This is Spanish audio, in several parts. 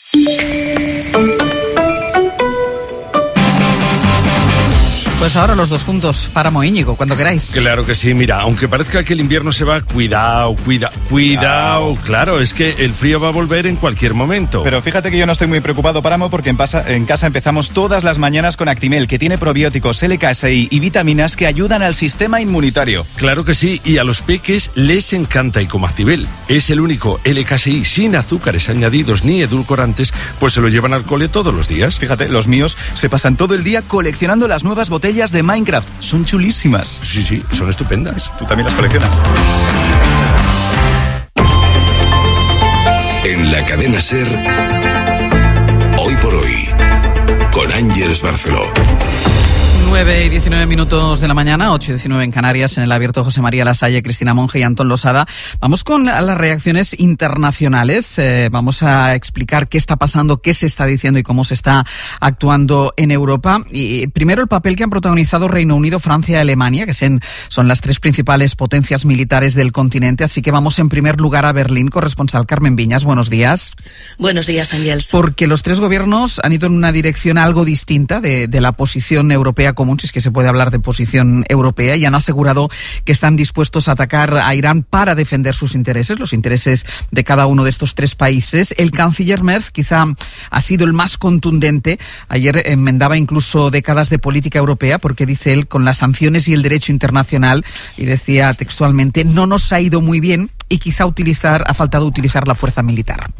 Pues ahora los dos juntos, Páramo e Íñigo, cuando queráis. Claro que sí, mira, aunque parezca que el invierno se va, cuidado, claro, es que el frío va a volver en cualquier momento. Pero fíjate que yo no estoy muy preocupado, Páramo, porque en casa empezamos todas las mañanas con Actimel, que tiene probióticos, LKSI y vitaminas que ayudan al sistema inmunitario. Claro que sí, y a los peques les encanta, y como Actimel es el único LKSI sin azúcares añadidos ni edulcorantes, pues se lo llevan al cole todos los días. Fíjate, los míos se pasan todo el día coleccionando las nuevas botellas de Minecraft. Son chulísimas. Sí, son estupendas. ¿Tú también las coleccionas? En la cadena SER, Hoy por Hoy, con Ángeles Barceló. 9 y 19 minutos de la mañana, 8 y 19 en Canarias, en el abierto José María Lasalle, Cristina Monge y Antón Losada. Vamos con las reacciones internacionales. Vamos a explicar qué está pasando, qué se está diciendo y cómo se está actuando en Europa. Y primero el papel que han protagonizado Reino Unido, Francia y Alemania, que son las tres principales potencias militares del continente. Así que vamos en primer lugar a Berlín. Corresponsal Carmen Viñas, buenos días. Buenos días, Ángeles. Porque los tres gobiernos han ido en una dirección algo distinta de la posición europea común, si es que se puede hablar de posición europea, y han asegurado que están dispuestos a atacar a Irán para defender sus intereses, los intereses de cada uno de estos tres países. El canciller Merz quizá ha sido el más contundente. Ayer enmendaba incluso décadas de política europea, porque dice él, con las sanciones y el derecho internacional, y decía textualmente, no nos ha ido muy bien y quizá ha faltado utilizar la fuerza militar.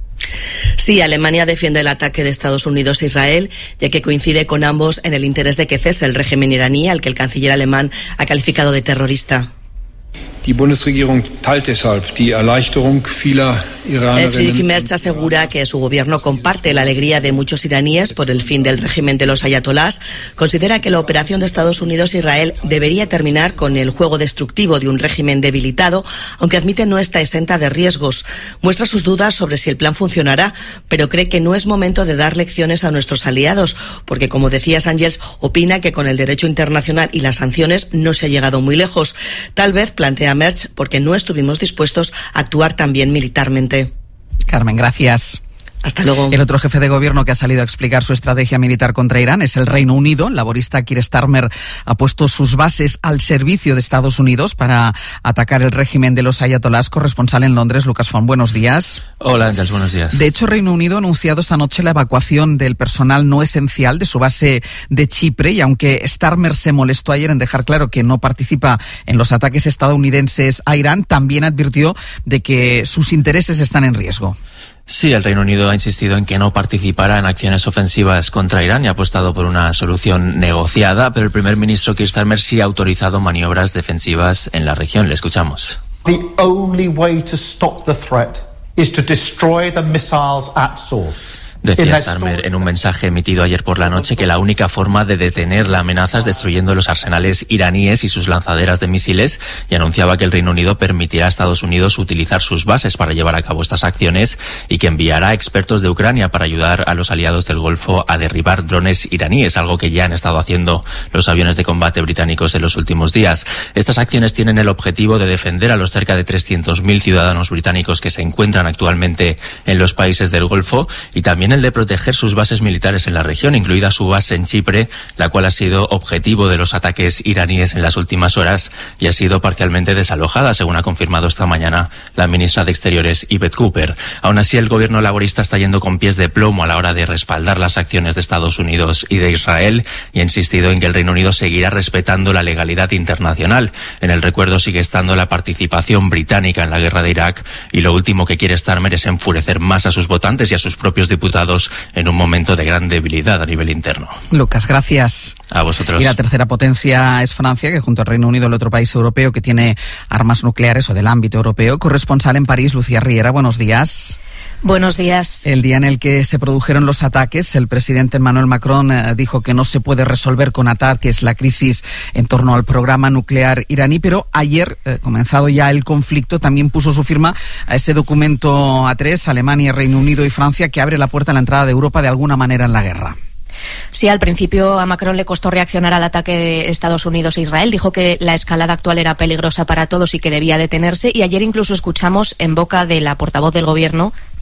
Sí, Alemania defiende el ataque de Estados Unidos a Israel, ya que coincide con ambos en el interés de que cese el régimen iraní, al que el canciller alemán ha calificado de terrorista. Die Bundesregierung teilt deshalb die Erleichterung vieler Iranerinnen. Friedrich Merz asegura que su gobierno comparte la alegría de muchos iraníes por el fin del régimen de los ayatolás. Considera que la operación de Estados Unidos a Israel debería terminar con el juego destructivo de un régimen debilitado, aunque admite no está exenta de riesgos. Muestra sus dudas sobre si el plan funcionará, pero cree que no es momento de dar lecciones a nuestros aliados, porque, como decías, Ángeles, opina que con el derecho internacional y las sanciones no se ha llegado muy lejos. Tal vez, plantea Merz, porque no estuvimos dispuestos a actuar también militarmente. Carmen, gracias. Hasta luego. El otro jefe de gobierno que ha salido a explicar su estrategia militar contra Irán es el Reino Unido. El laborista Keir Starmer ha puesto sus bases al servicio de Estados Unidos para atacar el régimen de los ayatolás. Corresponsal en Londres, Lucas Font, buenos días. Hola, Ángeles, buenos días. De hecho, Reino Unido ha anunciado esta noche la evacuación del personal no esencial de su base de Chipre, y aunque Starmer se molestó ayer en dejar claro que no participa en los ataques estadounidenses a Irán, también advirtió de que sus intereses están en riesgo. Sí, el Reino Unido ha insistido en que no participará en acciones ofensivas contra Irán y ha apostado por una solución negociada, pero el primer ministro Keir Starmer sí ha autorizado maniobras defensivas en la región. Le escuchamos. The only way to stop the threat is to destroy the missiles at source. Decía Starmer en un mensaje emitido ayer por la noche que la única forma de detener la amenaza es destruyendo los arsenales iraníes y sus lanzaderas de misiles, y anunciaba que el Reino Unido permitirá a Estados Unidos utilizar sus bases para llevar a cabo estas acciones y que enviará expertos de Ucrania para ayudar a los aliados del Golfo a derribar drones iraníes, algo que ya han estado haciendo los aviones de combate británicos en los últimos días. Estas acciones tienen el objetivo de defender a los cerca de 300.000 ciudadanos británicos que se encuentran actualmente en los países del Golfo, y también el de proteger sus bases militares en la región, incluida su base en Chipre, la cual ha sido objetivo de los ataques iraníes en las últimas horas y ha sido parcialmente desalojada, según ha confirmado esta mañana la ministra de Exteriores, Yvette Cooper. Aún así, el gobierno laborista está yendo con pies de plomo a la hora de respaldar las acciones de Estados Unidos y de Israel, y ha insistido en que el Reino Unido seguirá respetando la legalidad internacional. En el recuerdo sigue estando la participación británica en la guerra de Irak, y lo último que quiere Starmer es enfurecer más a sus votantes y a sus propios diputados en un momento de gran debilidad a nivel interno. Lucas, gracias. A vosotros. Y la tercera potencia es Francia, que junto al Reino Unido es el otro país europeo que tiene armas nucleares o del ámbito europeo. Corresponsal en París, Lucía Riera, buenos días. Buenos días. El día en el que se produjeron los ataques, el presidente Emmanuel Macron dijo que no se puede resolver con ataques la crisis en torno al programa nuclear iraní, pero ayer, comenzado ya el conflicto, también puso su firma a ese documento A3, Alemania, Reino Unido y Francia, que abre la puerta a la entrada de Europa de alguna manera en la guerra. Sí, al principio a Macron le costó reaccionar al ataque de Estados Unidos a Israel. Dijo que la escalada actual era peligrosa para todos y que debía detenerse. Y ayer incluso escuchamos en boca de la portavoz del gobierno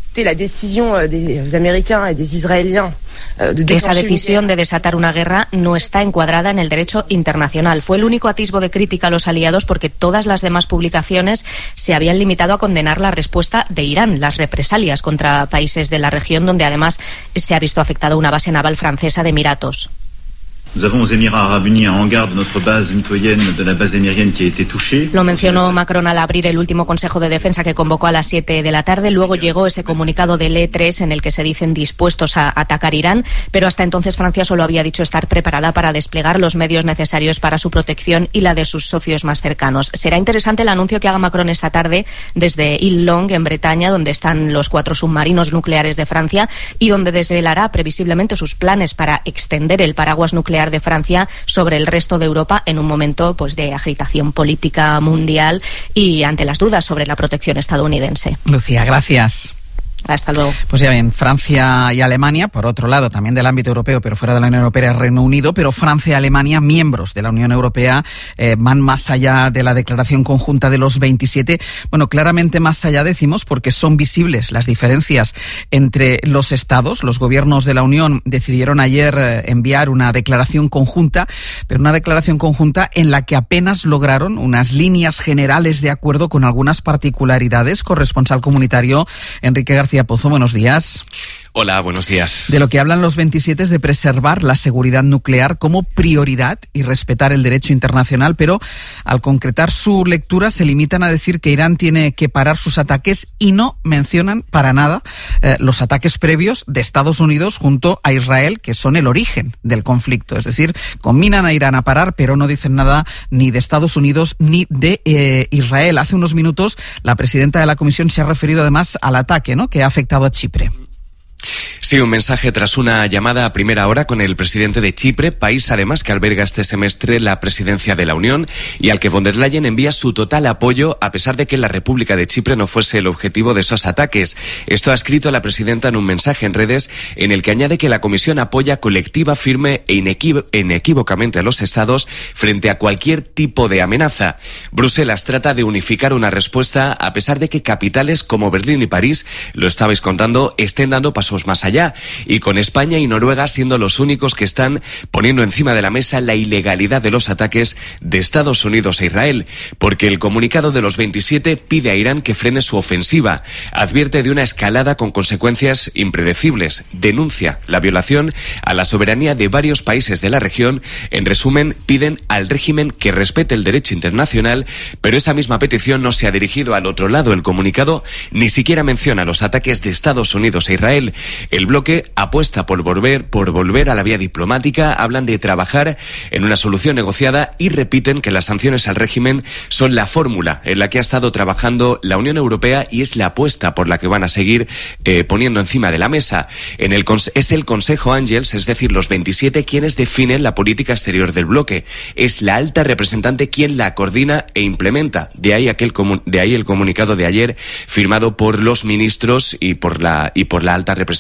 Esa decisión de desatar una guerra no está encuadrada en el derecho internacional. Fue el único atisbo de crítica a los aliados porque todas las demás publicaciones se habían limitado a condenar la respuesta de Irán, las represalias contra países de la región, donde además se ha visto afectada una base naval francesa de Emiratos. Lo mencionó Macron al abrir el último Consejo de Defensa que convocó a las 7 de la tarde. Luego llegó ese comunicado del E3 en el que se dicen dispuestos a atacar Irán, pero hasta entonces Francia solo había dicho estar preparada para desplegar los medios necesarios para su protección y la de sus socios más cercanos. Será interesante el anuncio que haga Macron esta tarde desde Île-Long, en Bretaña, donde están los 4 submarinos nucleares de Francia y donde desvelará previsiblemente sus planes para extender el paraguas nuclear de Francia sobre el resto de Europa en un momento pues de agitación política mundial y ante las dudas sobre la protección estadounidense. Lucía, gracias. Hasta luego. Pues ya ven, Francia y Alemania, por otro lado, también del ámbito europeo, pero fuera de la Unión Europea, Reino Unido, pero Francia y Alemania, miembros de la Unión Europea, van más allá de la declaración conjunta de los 27. Bueno, claramente más allá decimos porque son visibles las diferencias entre los estados. Los gobiernos de la Unión decidieron ayer enviar una declaración conjunta, pero una declaración conjunta en la que apenas lograron unas líneas generales de acuerdo con algunas particularidades. Corresponsal comunitario Enrique García Pozo, buenos días. Hola, buenos días. De lo que hablan los 27 es de preservar la seguridad nuclear como prioridad y respetar el derecho internacional, pero al concretar su lectura se limitan a decir que Irán tiene que parar sus ataques y no mencionan para nada los ataques previos de Estados Unidos junto a Israel, que son el origen del conflicto. Es decir, conminan a Irán a parar, pero no dicen nada ni de Estados Unidos ni de Israel. Hace unos minutos la presidenta de la Comisión se ha referido además al ataque, ¿no?, que ha afectado a Chipre. Sí, un mensaje tras una llamada a primera hora con el presidente de Chipre, país además que alberga este semestre la presidencia de la Unión y al que von der Leyen envía su total apoyo a pesar de que la República de Chipre no fuese el objetivo de esos ataques. Esto ha escrito la presidenta en un mensaje en redes en el que añade que la Comisión apoya colectiva, firme e inequívocamente a los estados frente a cualquier tipo de amenaza. Bruselas trata de unificar una respuesta a pesar de que capitales como Berlín y París, lo estabais contando, estén dando pasos más allá, y con España y Noruega siendo los únicos que están poniendo encima de la mesa la ilegalidad de los ataques de Estados Unidos a Israel, porque el comunicado de los 27 pide a Irán que frene su ofensiva, advierte de una escalada con consecuencias impredecibles, denuncia la violación a la soberanía de varios países de la región. En resumen, piden al régimen que respete el derecho internacional, pero esa misma petición no se ha dirigido al otro lado. El comunicado ni siquiera menciona los ataques de Estados Unidos a Israel. El bloque apuesta por volver a la vía diplomática, hablan de trabajar en una solución negociada y repiten que las sanciones al régimen son la fórmula en la que ha estado trabajando la Unión Europea y es la apuesta por la que van a seguir poniendo encima de la mesa. Es el Consejo Ángels, es decir, los 27, quienes definen la política exterior del bloque. Es la alta representante quien la coordina e implementa. De ahí el comunicado de ayer firmado por los ministros y por la alta representante.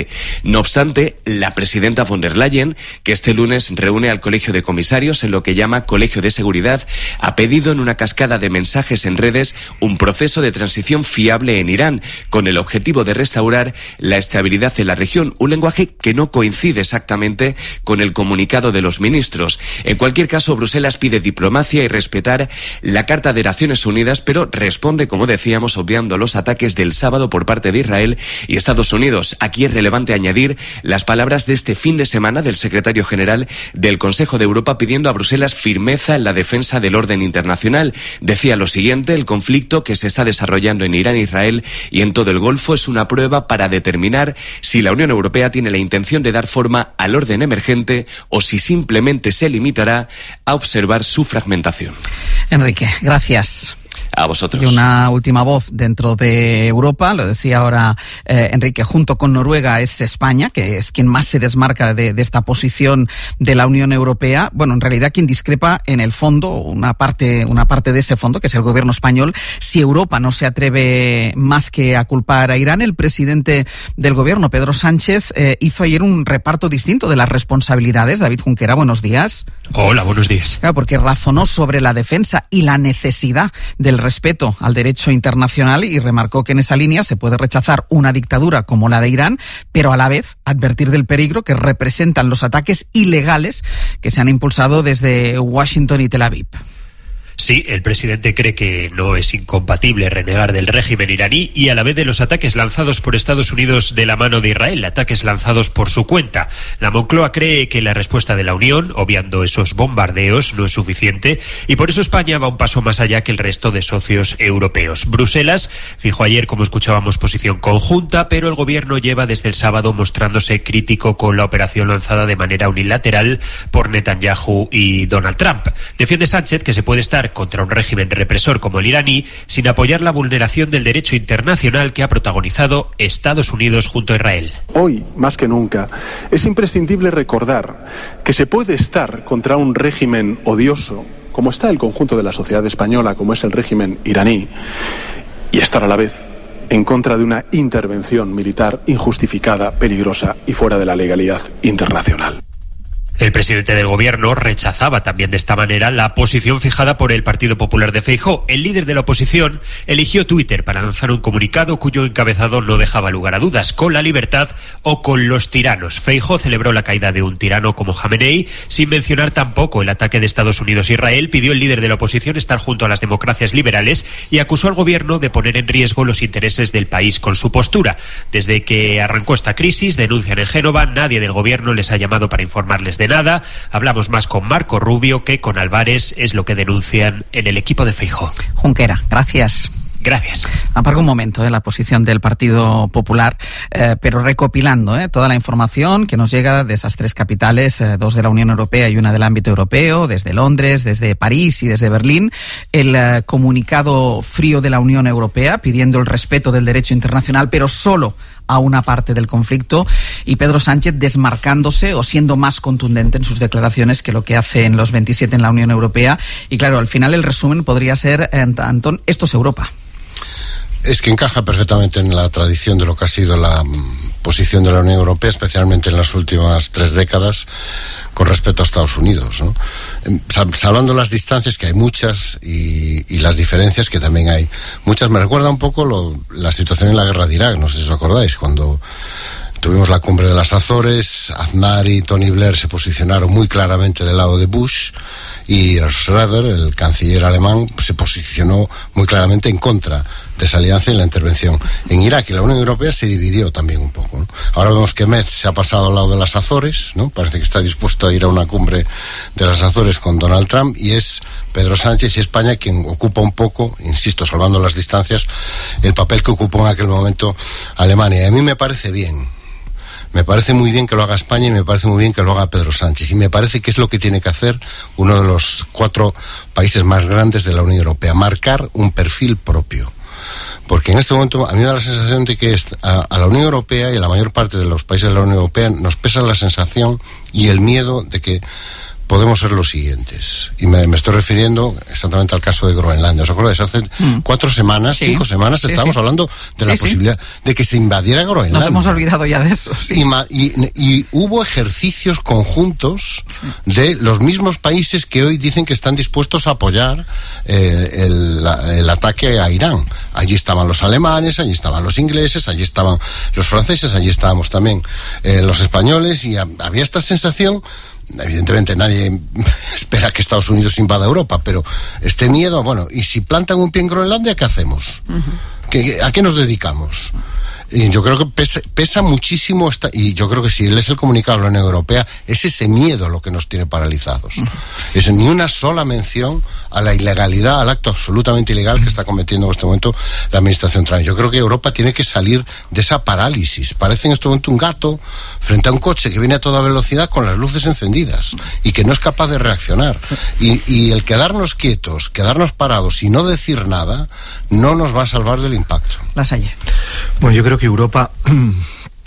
No obstante, la presidenta von der Leyen, que este lunes reúne al Colegio de Comisarios en lo que llama Colegio de Seguridad, ha pedido en una cascada de mensajes en redes un proceso de transición fiable en Irán, con el objetivo de restaurar la estabilidad en la región, un lenguaje que no coincide exactamente con el comunicado de los ministros. En cualquier caso, Bruselas pide diplomacia y respetar la Carta de Naciones Unidas, pero responde, como decíamos, obviando los ataques del sábado por parte de Israel y Estados Unidos. Aquí es relevante añadir las palabras de este fin de semana del secretario general del Consejo de Europa pidiendo a Bruselas firmeza en la defensa del orden internacional. Decía lo siguiente: el conflicto que se está desarrollando en Irán, Israel y en todo el Golfo es una prueba para determinar si la Unión Europea tiene la intención de dar forma al orden emergente o si simplemente se limitará a observar su fragmentación. Enrique, gracias. A vosotros. Y una última voz dentro de Europa, lo decía ahora Enrique, junto con Noruega es España, que es quien más se desmarca de esta posición de la Unión Europea. Bueno, en realidad quien discrepa en el fondo, una parte de ese fondo, que es el gobierno español, si Europa no se atreve más que a culpar a Irán. El presidente del gobierno, Pedro Sánchez, hizo ayer un reparto distinto de las responsabilidades. David Junquera, buenos días. Hola, buenos días. Claro, porque razonó sobre la defensa y la necesidad del respeto al derecho internacional y remarcó que en esa línea se puede rechazar una dictadura como la de Irán, pero a la vez advertir del peligro que representan los ataques ilegales que se han impulsado desde Washington y Tel Aviv. Sí, el presidente cree que no es incompatible renegar del régimen iraní y a la vez de los ataques lanzados por Estados Unidos de la mano de Israel, ataques lanzados por su cuenta. La Moncloa cree que la respuesta de la Unión, obviando esos bombardeos, no es suficiente y por eso España va un paso más allá que el resto de socios europeos. Bruselas fijó ayer, como escuchábamos, posición conjunta, pero el gobierno lleva desde el sábado mostrándose crítico con la operación lanzada de manera unilateral por Netanyahu y Donald Trump. Defiende Sánchez que se puede estar contra un régimen represor como el iraní sin apoyar la vulneración del derecho internacional que ha protagonizado Estados Unidos junto a Israel. Hoy, más que nunca, es imprescindible recordar que se puede estar contra un régimen odioso, como está el conjunto de la sociedad española, como es el régimen iraní, y estar a la vez en contra de una intervención militar injustificada, peligrosa y fuera de la legalidad internacional. El presidente del gobierno rechazaba también de esta manera la posición fijada por el Partido Popular de Feijóo. El líder de la oposición eligió Twitter para lanzar un comunicado cuyo encabezado no dejaba lugar a dudas: con la libertad o con los tiranos. Feijóo celebró la caída de un tirano como Jamenei, sin mencionar tampoco el ataque de Estados Unidos a Israel. Pidió el líder de la oposición estar junto a las democracias liberales y acusó al gobierno de poner en riesgo los intereses del país con su postura. Desde que arrancó esta crisis, denuncian en Génova, nadie del gobierno les ha llamado para informarles de nada. Hablamos más con Marco Rubio que con Álvarez, es lo que denuncian en el equipo de Feijóo. Junquera, gracias. Gracias. Aparco un momento la posición del Partido Popular, pero recopilando toda la información que nos llega de esas tres capitales, dos de la Unión Europea y una del ámbito europeo, desde Londres, desde París y desde Berlín, el comunicado frío de la Unión Europea pidiendo el respeto del derecho internacional, pero solo a una parte del conflicto, y Pedro Sánchez desmarcándose o siendo más contundente en sus declaraciones que lo que hace en los 27 en la Unión Europea. Y claro, al final el resumen podría ser, Antón, esto es Europa. Es que encaja perfectamente en la tradición de lo que ha sido la posición de la Unión Europea, especialmente en las últimas 3 décadas, con respecto a Estados Unidos, ¿no? Salvando las distancias, que hay muchas, y las diferencias, que también hay muchas. Me recuerda un poco la situación en la guerra de Irak, no sé si os acordáis, cuando tuvimos la cumbre de las Azores, Aznar y Tony Blair se posicionaron muy claramente del lado de Bush, y Schröder, el canciller alemán, se posicionó muy claramente en contra de esa alianza y la intervención en Irak. Y la Unión Europea se dividió también un poco, ¿no? Ahora vemos que Metz se ha pasado al lado de las Azores, ¿no? Parece que está dispuesto a ir a una cumbre de las Azores con Donald Trump, y es Pedro Sánchez y España quien ocupa un poco, insisto, salvando las distancias, el papel que ocupó en aquel momento Alemania. Y a mí me parece bien. Me parece muy bien que lo haga España y me parece muy bien que lo haga Pedro Sánchez. Y me parece que es lo que tiene que hacer uno de los 4 países más grandes de la Unión Europea: marcar un perfil propio. Porque en este momento a mí me da la sensación de que a la Unión Europea y a la mayor parte de los países de la Unión Europea nos pesa la sensación y el miedo de que podemos ser los siguientes. Y me estoy refiriendo exactamente al caso de Groenlandia. ¿Os acordáis? Hace 4 semanas, 5 semanas, estábamos hablando de la posibilidad de que se invadiera Groenlandia. Nos hemos olvidado ya de eso, sí. Y hubo ejercicios conjuntos de los mismos países que hoy dicen que están dispuestos a apoyar el ataque a Irán. Allí estaban los alemanes, allí estaban los ingleses, allí estaban los franceses, allí estábamos también los españoles, y había esta sensación. Evidentemente nadie espera que Estados Unidos invada Europa, pero este miedo, bueno, ¿y si plantan un pie en Groenlandia, qué hacemos? ¿A qué nos dedicamos? Y yo creo que pesa muchísimo, y yo creo que si él es el comunicado de la Unión Europea, es ese miedo lo que nos tiene paralizados. Es ni una sola mención a la ilegalidad, al acto absolutamente ilegal que está cometiendo en este momento la administración Trump. Yo creo que Europa tiene que salir de esa parálisis. Parece en este momento un gato frente a un coche que viene a toda velocidad con las luces encendidas y que no es capaz de reaccionar. Y el quedarnos quietos, quedarnos parados y no decir nada, no nos va a salvar del impacto. Lasalle. Bueno, yo creo que Europa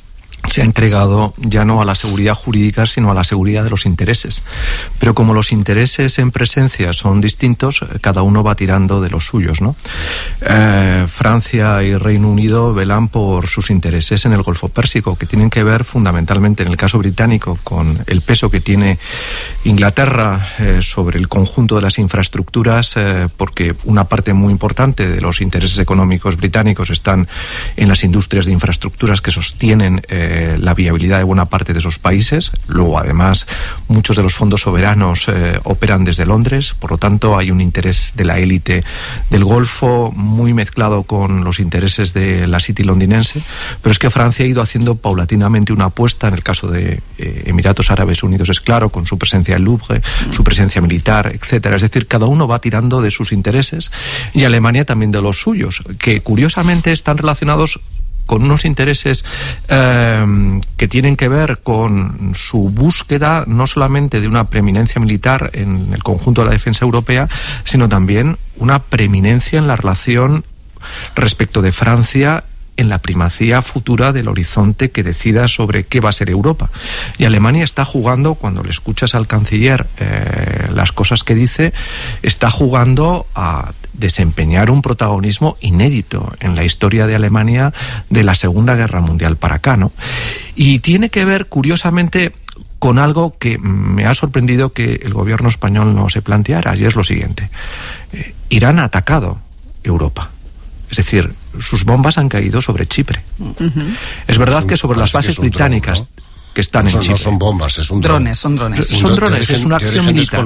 se ha entregado ya no a la seguridad jurídica, sino a la seguridad de los intereses. Pero como los intereses en presencia son distintos, cada uno va tirando de los suyos, ¿no? Francia y Reino Unido velan por sus intereses en el Golfo Pérsico, que tienen que ver fundamentalmente, en el caso británico, con el peso que tiene Inglaterra sobre el conjunto de las infraestructuras, porque una parte muy importante de los intereses económicos británicos están en las industrias de infraestructuras que sostienen la viabilidad de buena parte de esos países. Luego, además, muchos de los fondos soberanos operan desde Londres, por lo tanto hay un interés de la élite del Golfo muy mezclado con los intereses de la City londinense, pero es que Francia ha ido haciendo paulatinamente una apuesta. En el caso de Emiratos Árabes Unidos es claro, con su presencia en Louvre, su presencia militar, etcétera. Es decir, cada uno va tirando de sus intereses, y Alemania también de los suyos, que curiosamente están relacionados con unos intereses que tienen que ver con su búsqueda no solamente de una preeminencia militar en el conjunto de la defensa europea, sino también una preeminencia en la relación respecto de Francia en la primacía futura del horizonte que decida sobre qué va a ser Europa. Y Alemania está jugando, cuando le escuchas al canciller las cosas que dice, está jugando a desempeñar un protagonismo inédito en la historia de Alemania de la Segunda Guerra Mundial para acá, ¿no? Y tiene que ver, curiosamente, con algo que me ha sorprendido que el gobierno español no se planteara, y es lo siguiente. Irán ha atacado Europa. Es decir, sus bombas han caído sobre Chipre. Es verdad que sobre las bases británicas que están en Chipre. No son bombas, es un dron. Son drones. Son drones, es una acción militar.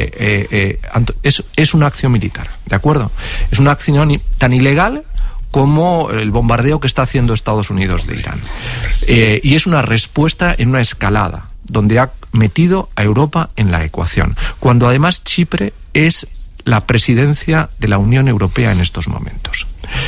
Es una acción militar, ¿de acuerdo? Es una acción tan ilegal como el bombardeo que está haciendo Estados Unidos de Irán. Y es una respuesta en una escalada, donde ha metido a Europa en la ecuación, cuando además Chipre es la presidencia de la Unión Europea en estos momentos.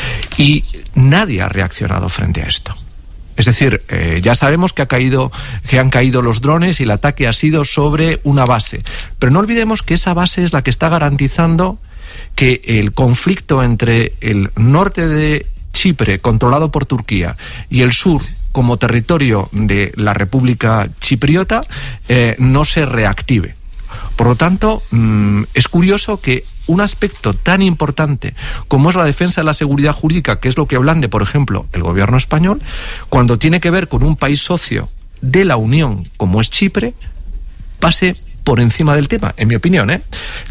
Y nadie ha reaccionado frente a esto. Es decir, ya sabemos que han caído los drones y el ataque ha sido sobre una base. Pero no olvidemos que esa base es la que está garantizando que el conflicto entre el norte de Chipre, controlado por Turquía, y el sur, como territorio de la República Chipriota, no se reactive. Por lo tanto, es curioso que un aspecto tan importante como es la defensa de la seguridad jurídica, que es lo que blande, por ejemplo, el gobierno español, cuando tiene que ver con un país socio de la Unión como es Chipre, pase por encima del tema, en mi opinión, ¿eh?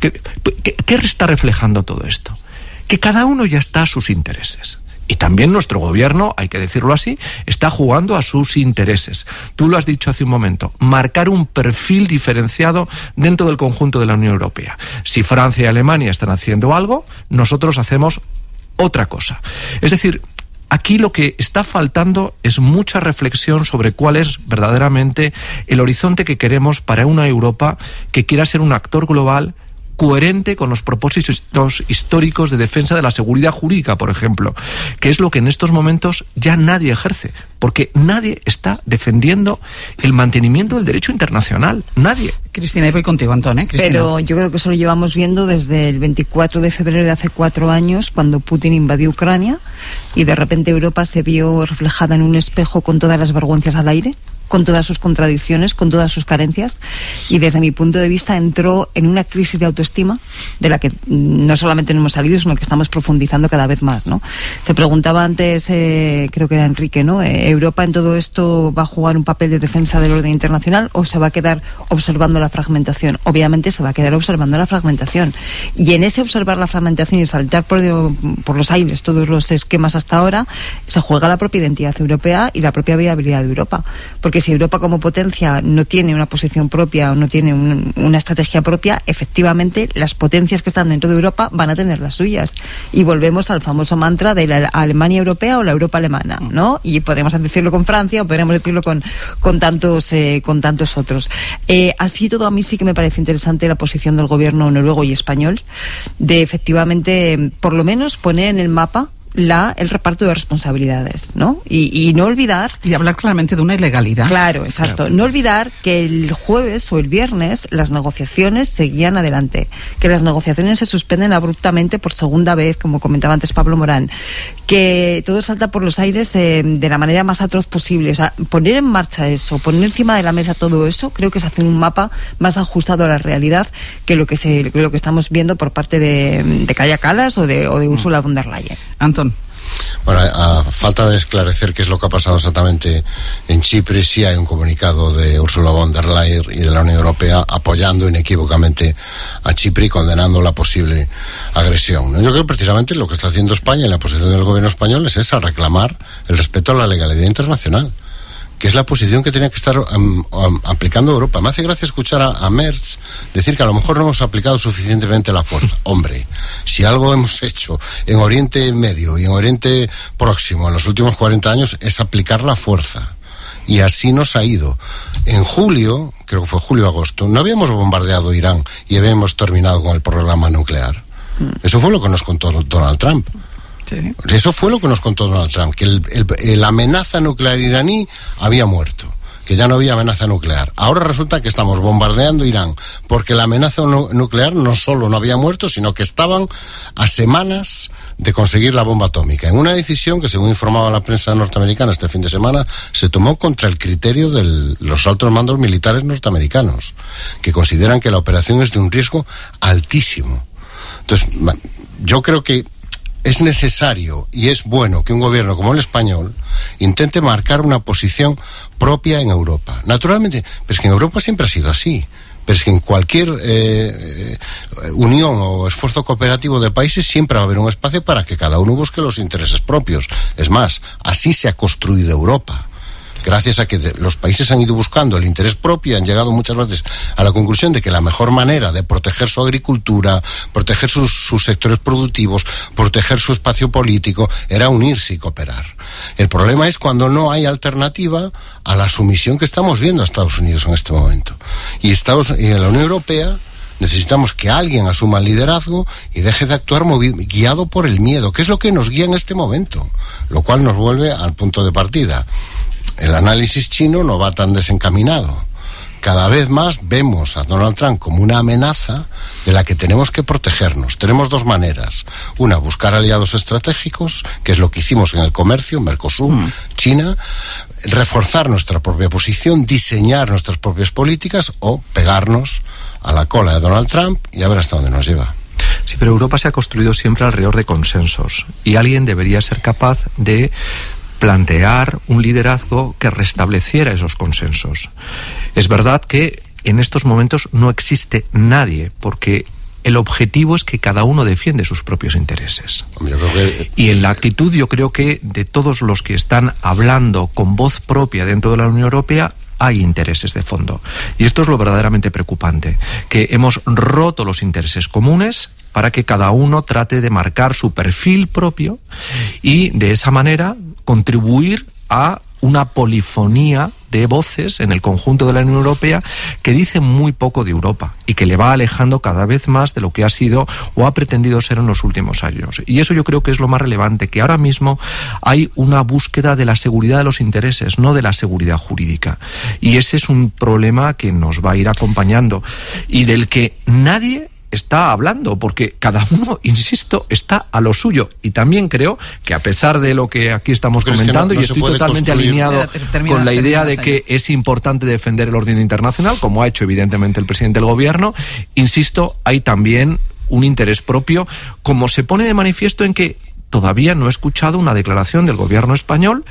¿Qué está reflejando todo esto? Que cada uno ya está a sus intereses. Y también nuestro gobierno, hay que decirlo así, está jugando a sus intereses. Tú lo has dicho hace un momento, marcar un perfil diferenciado dentro del conjunto de la Unión Europea. Si Francia y Alemania están haciendo algo, nosotros hacemos otra cosa. Es decir, aquí lo que está faltando es mucha reflexión sobre cuál es verdaderamente el horizonte que queremos para una Europa que quiera ser un actor global coherente con los propósitos históricos de defensa de la seguridad jurídica, por ejemplo, que es lo que en estos momentos ya nadie ejerce, porque nadie está defendiendo el mantenimiento del derecho internacional, nadie. Cristina, y voy contigo, Antón, Cristina. Pero yo creo que eso lo llevamos viendo desde el 24 de febrero de hace 4 años, cuando Putin invadió Ucrania, y de repente Europa se vio reflejada en un espejo con todas las vergüenzas al aire, con todas sus contradicciones, con todas sus carencias, y desde mi punto de vista entró en una crisis de autoestima de la que no solamente no hemos salido, sino que estamos profundizando cada vez más, ¿no? Se preguntaba antes, creo que era Enrique, ¿no? ¿Europa en todo esto va a jugar un papel de defensa del orden internacional o se va a quedar observando la fragmentación? Obviamente se va a quedar observando la fragmentación, y en ese observar la fragmentación y saltar por los aires todos los esquemas hasta ahora, se juega la propia identidad europea y la propia viabilidad de Europa, porque si Europa como potencia no tiene una posición propia o no tiene una estrategia propia, efectivamente las potencias que están dentro de Europa van a tener las suyas. Y volvemos al famoso mantra de la Alemania europea o la Europa alemana, ¿no? Y podemos decirlo con Francia o podríamos decirlo con tantos otros. Así todo, a mí sí que me parece interesante la posición del gobierno noruego y español de efectivamente, por lo menos, poner en el mapa el reparto de responsabilidades, ¿no? Y no olvidar... Y hablar claramente de una ilegalidad. Claro, exacto. No olvidar que el jueves o el viernes las negociaciones seguían adelante, que las negociaciones se suspenden abruptamente por segunda vez, como comentaba antes Pablo Morán, que todo salta por los aires de la manera más atroz posible. O sea, poner en marcha eso, poner encima de la mesa todo eso, creo que se hace un mapa más ajustado a la realidad que lo que estamos viendo por parte de Kaja Kallas o de Ursula von der Leyen. Antón. Bueno, a falta de esclarecer qué es lo que ha pasado exactamente en Chipre, sí hay un comunicado de Ursula von der Leyen y de la Unión Europea apoyando inequívocamente a Chipre y condenando la posible agresión, ¿no? Yo creo que precisamente lo que está haciendo España y la posición del gobierno español es esa, reclamar el respeto a la legalidad internacional, que es la posición que tenía que estar aplicando Europa. Me hace gracia escuchar a Merz decir que a lo mejor no hemos aplicado suficientemente la fuerza. Hombre, si algo hemos hecho en Oriente Medio y en Oriente Próximo en los últimos 40 años es aplicar la fuerza. Y así nos ha ido. En julio, creo que fue julio-agosto, no habíamos bombardeado Irán y habíamos terminado con el programa nuclear. Eso fue lo que nos contó Donald Trump. Sí. Eso fue lo que nos contó Donald Trump, que la amenaza nuclear iraní había muerto, que ya no había amenaza nuclear. Ahora resulta que estamos bombardeando Irán porque la amenaza nuclear no solo no había muerto, sino que estaban a semanas de conseguir la bomba atómica, en una decisión que, según informaba la prensa norteamericana este fin de semana, se tomó contra el criterio de los altos mandos militares norteamericanos, que consideran que la operación es de un riesgo altísimo. Entonces, yo creo que es necesario y es bueno que un gobierno como el español intente marcar una posición propia en Europa. Naturalmente, pero es que en Europa siempre ha sido así. Pero es que en cualquier unión o esfuerzo cooperativo de países siempre va a haber un espacio para que cada uno busque los intereses propios. Es más, así se ha construido Europa. Gracias a que los países han ido buscando el interés propio y han llegado muchas veces a la conclusión de que la mejor manera de proteger su agricultura, proteger sus sectores productivos, proteger su espacio político, era unirse y cooperar. El problema es cuando no hay alternativa a la sumisión que estamos viendo a Estados Unidos en este momento. Y en la Unión Europea necesitamos que alguien asuma el liderazgo y deje de actuar guiado por el miedo, que es lo que nos guía en este momento, lo cual nos vuelve al punto de partida. El análisis chino no va tan desencaminado. Cada vez más vemos a Donald Trump como una amenaza de la que tenemos que protegernos. Tenemos dos maneras. Una, buscar aliados estratégicos, que es lo que hicimos en el comercio, Mercosur, China, reforzar nuestra propia posición, diseñar nuestras propias políticas o pegarnos a la cola de Donald Trump y a ver hasta dónde nos lleva. Sí, pero Europa se ha construido siempre alrededor de consensos y alguien debería ser capaz de plantear un liderazgo que restableciera esos consensos. Es verdad que en estos momentos no existe nadie, porque el objetivo es que cada uno defiende sus propios intereses. Y en la actitud, yo creo que de todos los que están hablando con voz propia dentro de la Unión Europea, hay intereses de fondo. Y esto es lo verdaderamente preocupante, que hemos roto los intereses comunes para que cada uno trate de marcar su perfil propio y de esa manera contribuir a una polifonía de voces en el conjunto de la Unión Europea que dice muy poco de Europa y que le va alejando cada vez más de lo que ha sido o ha pretendido ser en los últimos años. Y eso yo creo que es lo más relevante, que ahora mismo hay una búsqueda de la seguridad de los intereses, no de la seguridad jurídica. Y ese es un problema que nos va a ir acompañando y del que nadie está hablando, porque cada uno, insisto, está a lo suyo. Y también creo que, a pesar de lo que aquí estamos comentando, y estoy totalmente alineado con la idea de que es importante defender el orden internacional, como ha hecho evidentemente el presidente del gobierno, insisto, hay también un interés propio, como se pone de manifiesto en que todavía no he escuchado una declaración del gobierno español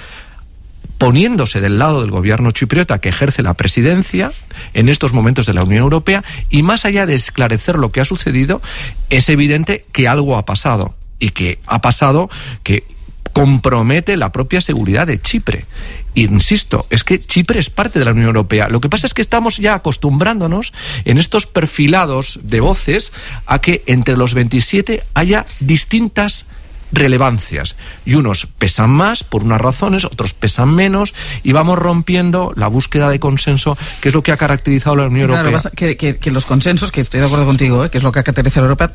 poniéndose del lado del gobierno chipriota que ejerce la presidencia en estos momentos de la Unión Europea, y más allá de esclarecer lo que ha sucedido, es evidente que algo ha pasado, y que ha pasado que compromete la propia seguridad de Chipre. Insisto, es que Chipre es parte de la Unión Europea. Lo que pasa es que estamos ya acostumbrándonos en estos perfilados de voces a que entre los 27 haya distintas relevancias, y unos pesan más por unas razones, otros pesan menos, y vamos rompiendo la búsqueda de consenso, que es lo que ha caracterizado la Unión Europea. Que los consensos, que estoy de acuerdo contigo, que es lo que ha caracterizado a Europa,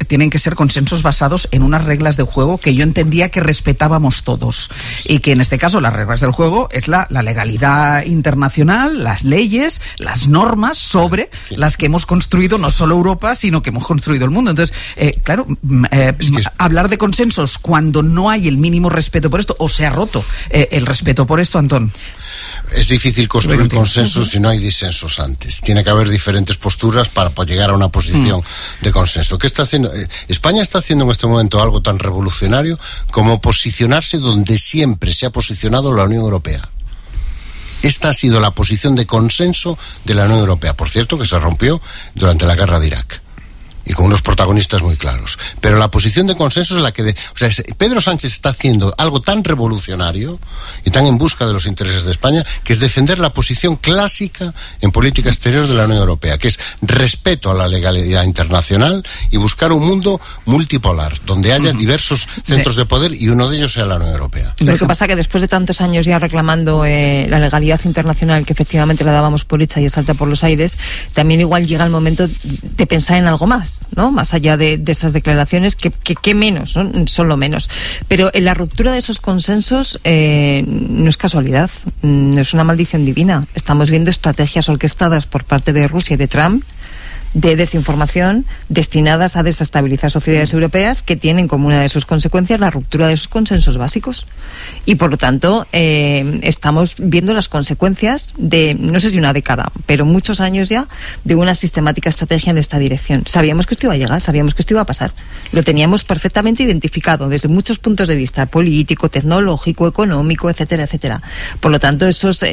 tienen que ser consensos basados en unas reglas de juego que yo entendía que respetábamos todos. Y que en este caso las reglas del juego es la legalidad internacional, las leyes, las normas sobre las que hemos construido no solo Europa, sino que hemos construido el mundo. Entonces, claro, hablar de consensos cuando no hay el mínimo respeto por esto, o se ha roto el respeto por esto, Antón. Es difícil construir consensos si no hay disensos antes. Tiene que haber diferentes posturas para llegar a una posición de consenso. ¿Qué está haciendo? España está haciendo en este momento algo tan revolucionario como posicionarse donde siempre se ha posicionado la Unión Europea. Esta ha sido la posición de consenso de la Unión Europea. Por cierto, que se rompió durante la guerra de Irak. Y con unos protagonistas muy claros. Pero la posición de consenso es la que... Pedro Sánchez está haciendo algo tan revolucionario y tan en busca de los intereses de España, que es defender la posición clásica en política exterior de la Unión Europea, que es respeto a la legalidad internacional y buscar un mundo multipolar, donde haya diversos centros de poder y uno de ellos sea la Unión Europea. Lo que pasa es que después de tantos años ya reclamando la legalidad internacional, que efectivamente la dábamos por hecha y salta por los aires, también igual llega el momento de pensar en algo más, ¿no? Más allá de esas declaraciones, que menos, ¿no? Son lo menos. Pero en la ruptura de esos consensos no es casualidad, no es una maldición divina. Estamos viendo estrategias orquestadas por parte de Rusia y de Trump de desinformación destinadas a desestabilizar sociedades europeas, que tienen como una de sus consecuencias la ruptura de sus consensos básicos. Y por lo tanto estamos viendo las consecuencias de, no sé si una década, pero muchos años ya, de una sistemática estrategia en esta dirección. Sabíamos que esto iba a llegar, sabíamos que esto iba a pasar. Lo teníamos perfectamente identificado desde muchos puntos de vista: político, tecnológico, económico, etcétera, etcétera. Por lo tanto, esa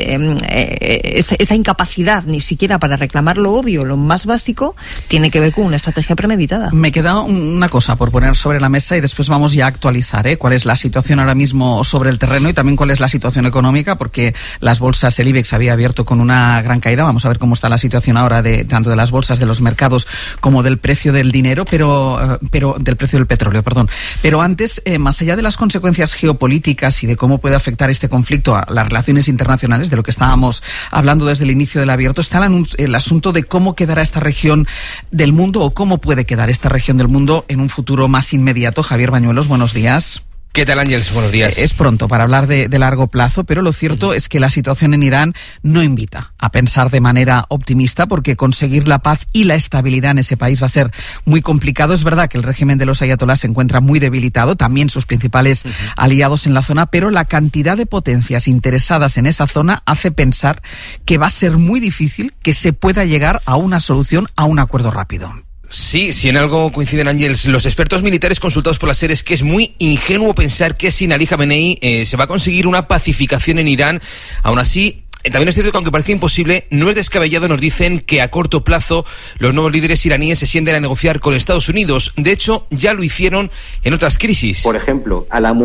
incapacidad ni siquiera para reclamar lo obvio, lo más básico, tiene que ver con una estrategia premeditada. Me queda una cosa por poner sobre la mesa y después vamos ya a actualizar cuál es la situación ahora mismo sobre el terreno y también cuál es la situación económica, porque las bolsas, el IBEX había abierto con una gran caída. Vamos a ver cómo está la situación ahora tanto de las bolsas, de los mercados, como del precio del dinero, pero del precio del petróleo, perdón. Pero antes, más allá de las consecuencias geopolíticas y de cómo puede afectar este conflicto a las relaciones internacionales, de lo que estábamos hablando desde el inicio del abierto, está el asunto de cómo quedará esta región del mundo, o cómo puede quedar esta región del mundo en un futuro más inmediato. Javier Bañuelos, buenos días. ¿Qué tal, Ángels? Buenos días. Es pronto para hablar de largo plazo, pero lo cierto es que la situación en Irán no invita a pensar de manera optimista, porque conseguir la paz y la estabilidad en ese país va a ser muy complicado. Es verdad que el régimen de los ayatolás se encuentra muy debilitado, también sus principales aliados en la zona, pero la cantidad de potencias interesadas en esa zona hace pensar que va a ser muy difícil que se pueda llegar a una solución, a un acuerdo rápido. Sí, si en algo coinciden, Ángels, los expertos militares consultados por la SER, es que es muy ingenuo pensar que sin Ali Khamenei se va a conseguir una pacificación en Irán. Aún así, también es cierto que, aunque parezca imposible, no es descabellado. Nos dicen que a corto plazo los nuevos líderes iraníes se sienten a negociar con Estados Unidos. De hecho, ya lo hicieron en otras crisis. Por ejemplo, a la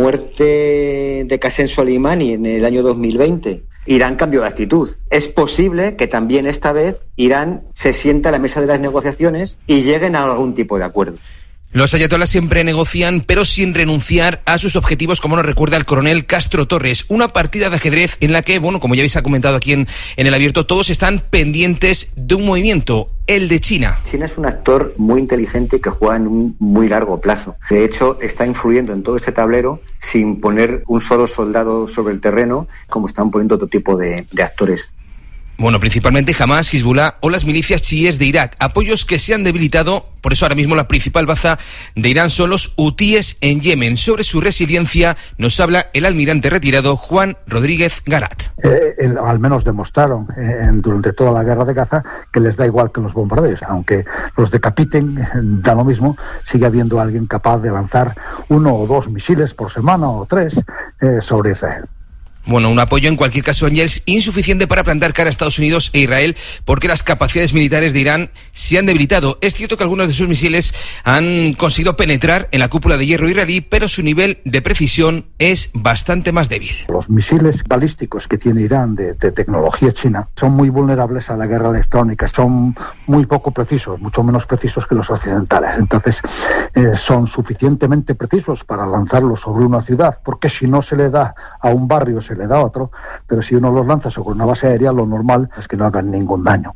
muerte de Qasem Soleimani en el año 2020, Irán cambió de actitud. Es posible que también esta vez Irán se sienta a la mesa de las negociaciones y lleguen a algún tipo de acuerdo. Los ayatolás siempre negocian, pero sin renunciar a sus objetivos, como nos recuerda el coronel Castro Torres. Una partida de ajedrez en la que, bueno, como ya habéis comentado aquí en el abierto, todos están pendientes de un movimiento, el de China. China es un actor muy inteligente que juega en un muy largo plazo. De hecho, está influyendo en todo este tablero sin poner un solo soldado sobre el terreno, como están poniendo otro tipo de actores. Bueno, principalmente Hamas, Hezbollah o las milicias chiíes de Irak, apoyos que se han debilitado. Por eso ahora mismo la principal baza de Irán son los hutíes en Yemen. Sobre su resiliencia nos habla el almirante retirado Juan Rodríguez Garat. Al menos demostraron durante toda la guerra de Gaza que les da igual que los bombardeos. Aunque los decapiten, da lo mismo, sigue habiendo alguien capaz de lanzar 1 o 2 misiles por semana o 3 sobre Israel. Bueno, un apoyo en cualquier caso, Ángels, insuficiente para plantar cara a Estados Unidos e Israel, porque las capacidades militares de Irán se han debilitado. Es cierto que algunos de sus misiles han conseguido penetrar en la cúpula de hierro israelí, pero su nivel de precisión es bastante más débil. Los misiles balísticos que tiene Irán de tecnología china son muy vulnerables a la guerra electrónica, son muy poco precisos, mucho menos precisos que los occidentales. Entonces, son suficientemente precisos para lanzarlos sobre una ciudad, porque si no se le da a un barrio, se le da a otro, pero si uno los lanza sobre una base aérea, lo normal es que no hagan ningún daño.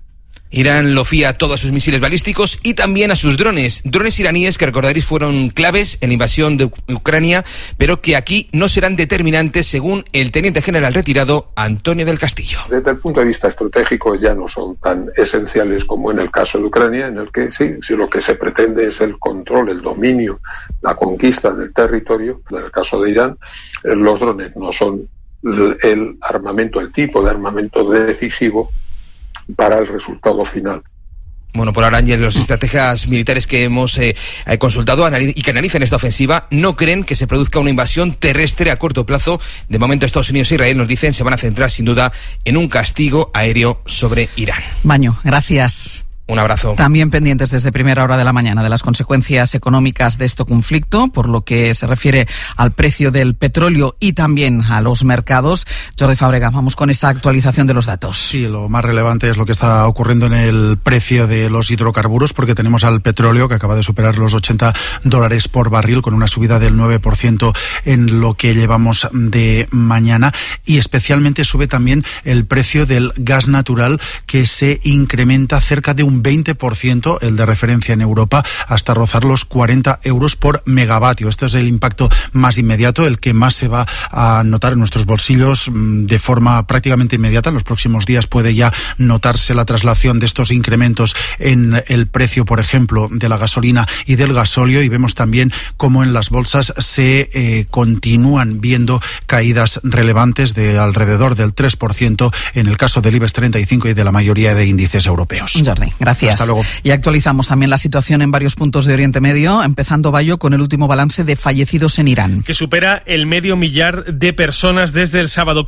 Irán lo fía todo a sus misiles balísticos y también a sus drones. Drones iraníes que, recordaréis, fueron claves en la invasión de Ucrania, pero que aquí no serán determinantes, según el teniente general retirado Antonio del Castillo. Desde el punto de vista estratégico ya no son tan esenciales como en el caso de Ucrania, en el que sí, si lo que se pretende es el control, el dominio, la conquista del territorio. En el caso de Irán, los drones no son el armamento, el tipo de armamento decisivo para el resultado final. Bueno, por ahora, Ángel, los estrategas militares que hemos consultado y que analizan esta ofensiva no creen que se produzca una invasión terrestre a corto plazo. De momento, Estados Unidos e Israel, nos dicen, se van a centrar sin duda en un castigo aéreo sobre Irán. Baño, gracias. Un abrazo. También pendientes desde primera hora de la mañana de las consecuencias económicas de este conflicto, por lo que se refiere al precio del petróleo y también a los mercados. Jordi Fábrega, vamos con esa actualización de los datos. Sí, lo más relevante es lo que está ocurriendo en el precio de los hidrocarburos, porque tenemos al petróleo que acaba de superar los $80 por barril, con una subida del 9% en lo que llevamos de mañana, y especialmente sube también el precio del gas natural, que se incrementa cerca de un 20%, el de referencia en Europa, hasta rozar los 40 euros por megavatio. Este es el impacto más inmediato, el que más se va a notar en nuestros bolsillos de forma prácticamente inmediata. En los próximos días puede ya notarse la traslación de estos incrementos en el precio, por ejemplo, de la gasolina y del gasóleo, y vemos también cómo en las bolsas se continúan viendo caídas relevantes de alrededor del 3% en el caso del IBEX 35 y de la mayoría de índices europeos. Jordi, gracias. Hasta luego. Y actualizamos también la situación en varios puntos de Oriente Medio, empezando, Bayo, con el último balance de fallecidos en Irán. Que supera el 500.000 de personas desde el sábado.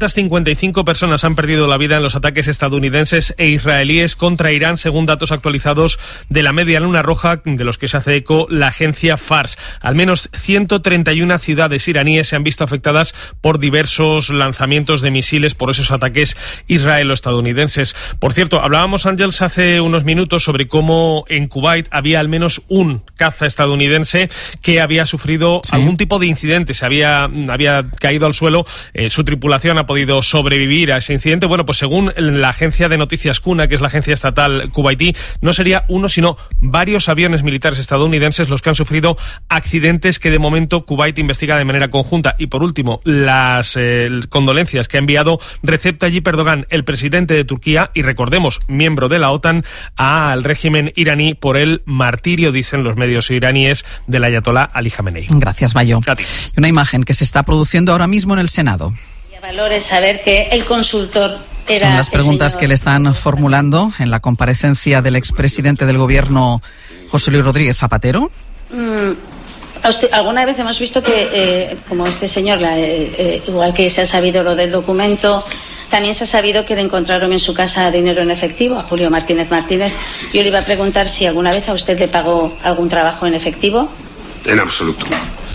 555 personas han perdido la vida en los ataques estadounidenses e israelíes contra Irán, según datos actualizados de la Media Luna Roja, de los que se hace eco la agencia Fars. Al menos 131 ciudades iraníes se han visto afectadas por diversos lanzamientos de misiles por esos ataques israelo-estadounidenses. Por cierto, hablábamos, Ángels, hace unos minutos sobre cómo en Kuwait había al menos un caza estadounidense que había sufrido algún tipo de incidente, se había caído al suelo, su tripulación ha podido sobrevivir a ese incidente. Bueno, pues según la agencia de noticias CUNA, que es la agencia estatal kuwaití, no sería uno, sino varios aviones militares estadounidenses los que han sufrido accidentes que de momento Kuwait investiga de manera conjunta. Y por último, las condolencias que ha enviado Recep Tayyip Erdogan, el presidente de Turquía, y recordemos, miembro de la OTAN, al régimen iraní por el martirio, dicen los medios iraníes, del ayatolá Ali Khamenei. Gracias, Bayo. Y una imagen que se está produciendo ahora mismo en el Senado. Valor es saber que el consultor era... Son las preguntas que le están formulando en la comparecencia del expresidente del gobierno, José Luis Rodríguez Zapatero. Alguna vez hemos visto que, como este señor, igual que se ha sabido lo del documento, también se ha sabido que le encontraron en su casa dinero en efectivo a Julio Martínez Martínez. Yo le iba a preguntar si alguna vez a usted le pagó algún trabajo en efectivo. En absoluto.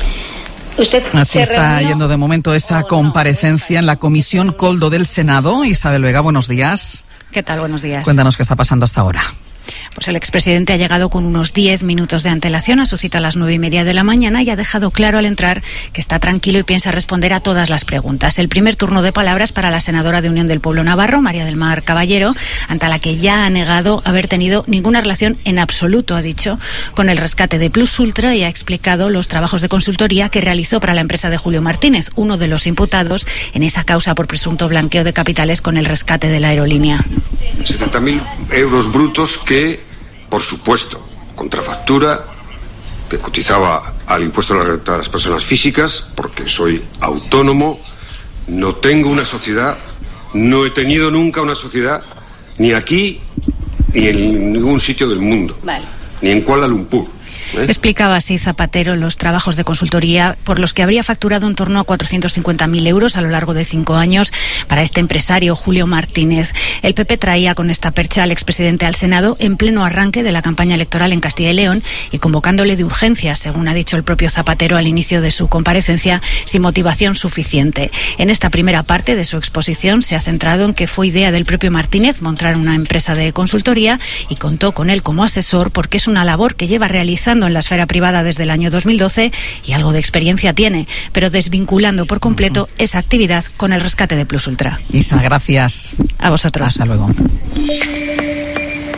Así está yendo de momento esa comparecencia en la Comisión Coldo del Senado. Isabel Vega, buenos días. ¿Qué tal? Buenos días. Cuéntanos qué está pasando hasta ahora. Pues el expresidente ha llegado con unos 10 minutos de antelación a su cita a las 9:30 de la mañana y ha dejado claro al entrar que está tranquilo y piensa responder a todas las preguntas. El primer turno de palabras para la senadora de Unión del Pueblo Navarro, María del Mar Caballero, ante la que ya ha negado haber tenido ninguna relación en absoluto, ha dicho, con el rescate de Plus Ultra, y ha explicado los trabajos de consultoría que realizó para la empresa de Julio Martínez, uno de los imputados en esa causa por presunto blanqueo de capitales con el rescate de la aerolínea. 70.000 euros brutos que, por supuesto, contrafactura, que cotizaba al impuesto a las personas físicas, porque soy autónomo, no tengo una sociedad, no he tenido nunca una sociedad, ni aquí, ni en ningún sitio del mundo, ni en Kuala Lumpur. Explicaba así Zapatero los trabajos de consultoría por los que habría facturado en torno a 450.000 euros a lo largo de 5 años para este empresario Julio Martínez. El PP traía con esta percha al expresidente al Senado en pleno arranque de la campaña electoral en Castilla y León y convocándole de urgencia, según ha dicho el propio Zapatero al inicio de su comparecencia, sin motivación suficiente. En esta primera parte de su exposición se ha centrado en que fue idea del propio Martínez montar una empresa de consultoría y contó con él como asesor porque es una labor que lleva realizando en la esfera privada desde el año 2012 y algo de experiencia tiene, pero desvinculando por completo esa actividad con el rescate de Plus Ultra. Isa, gracias. A vosotros. Hasta luego.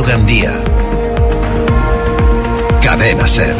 Radio Gandía. Cadena SER.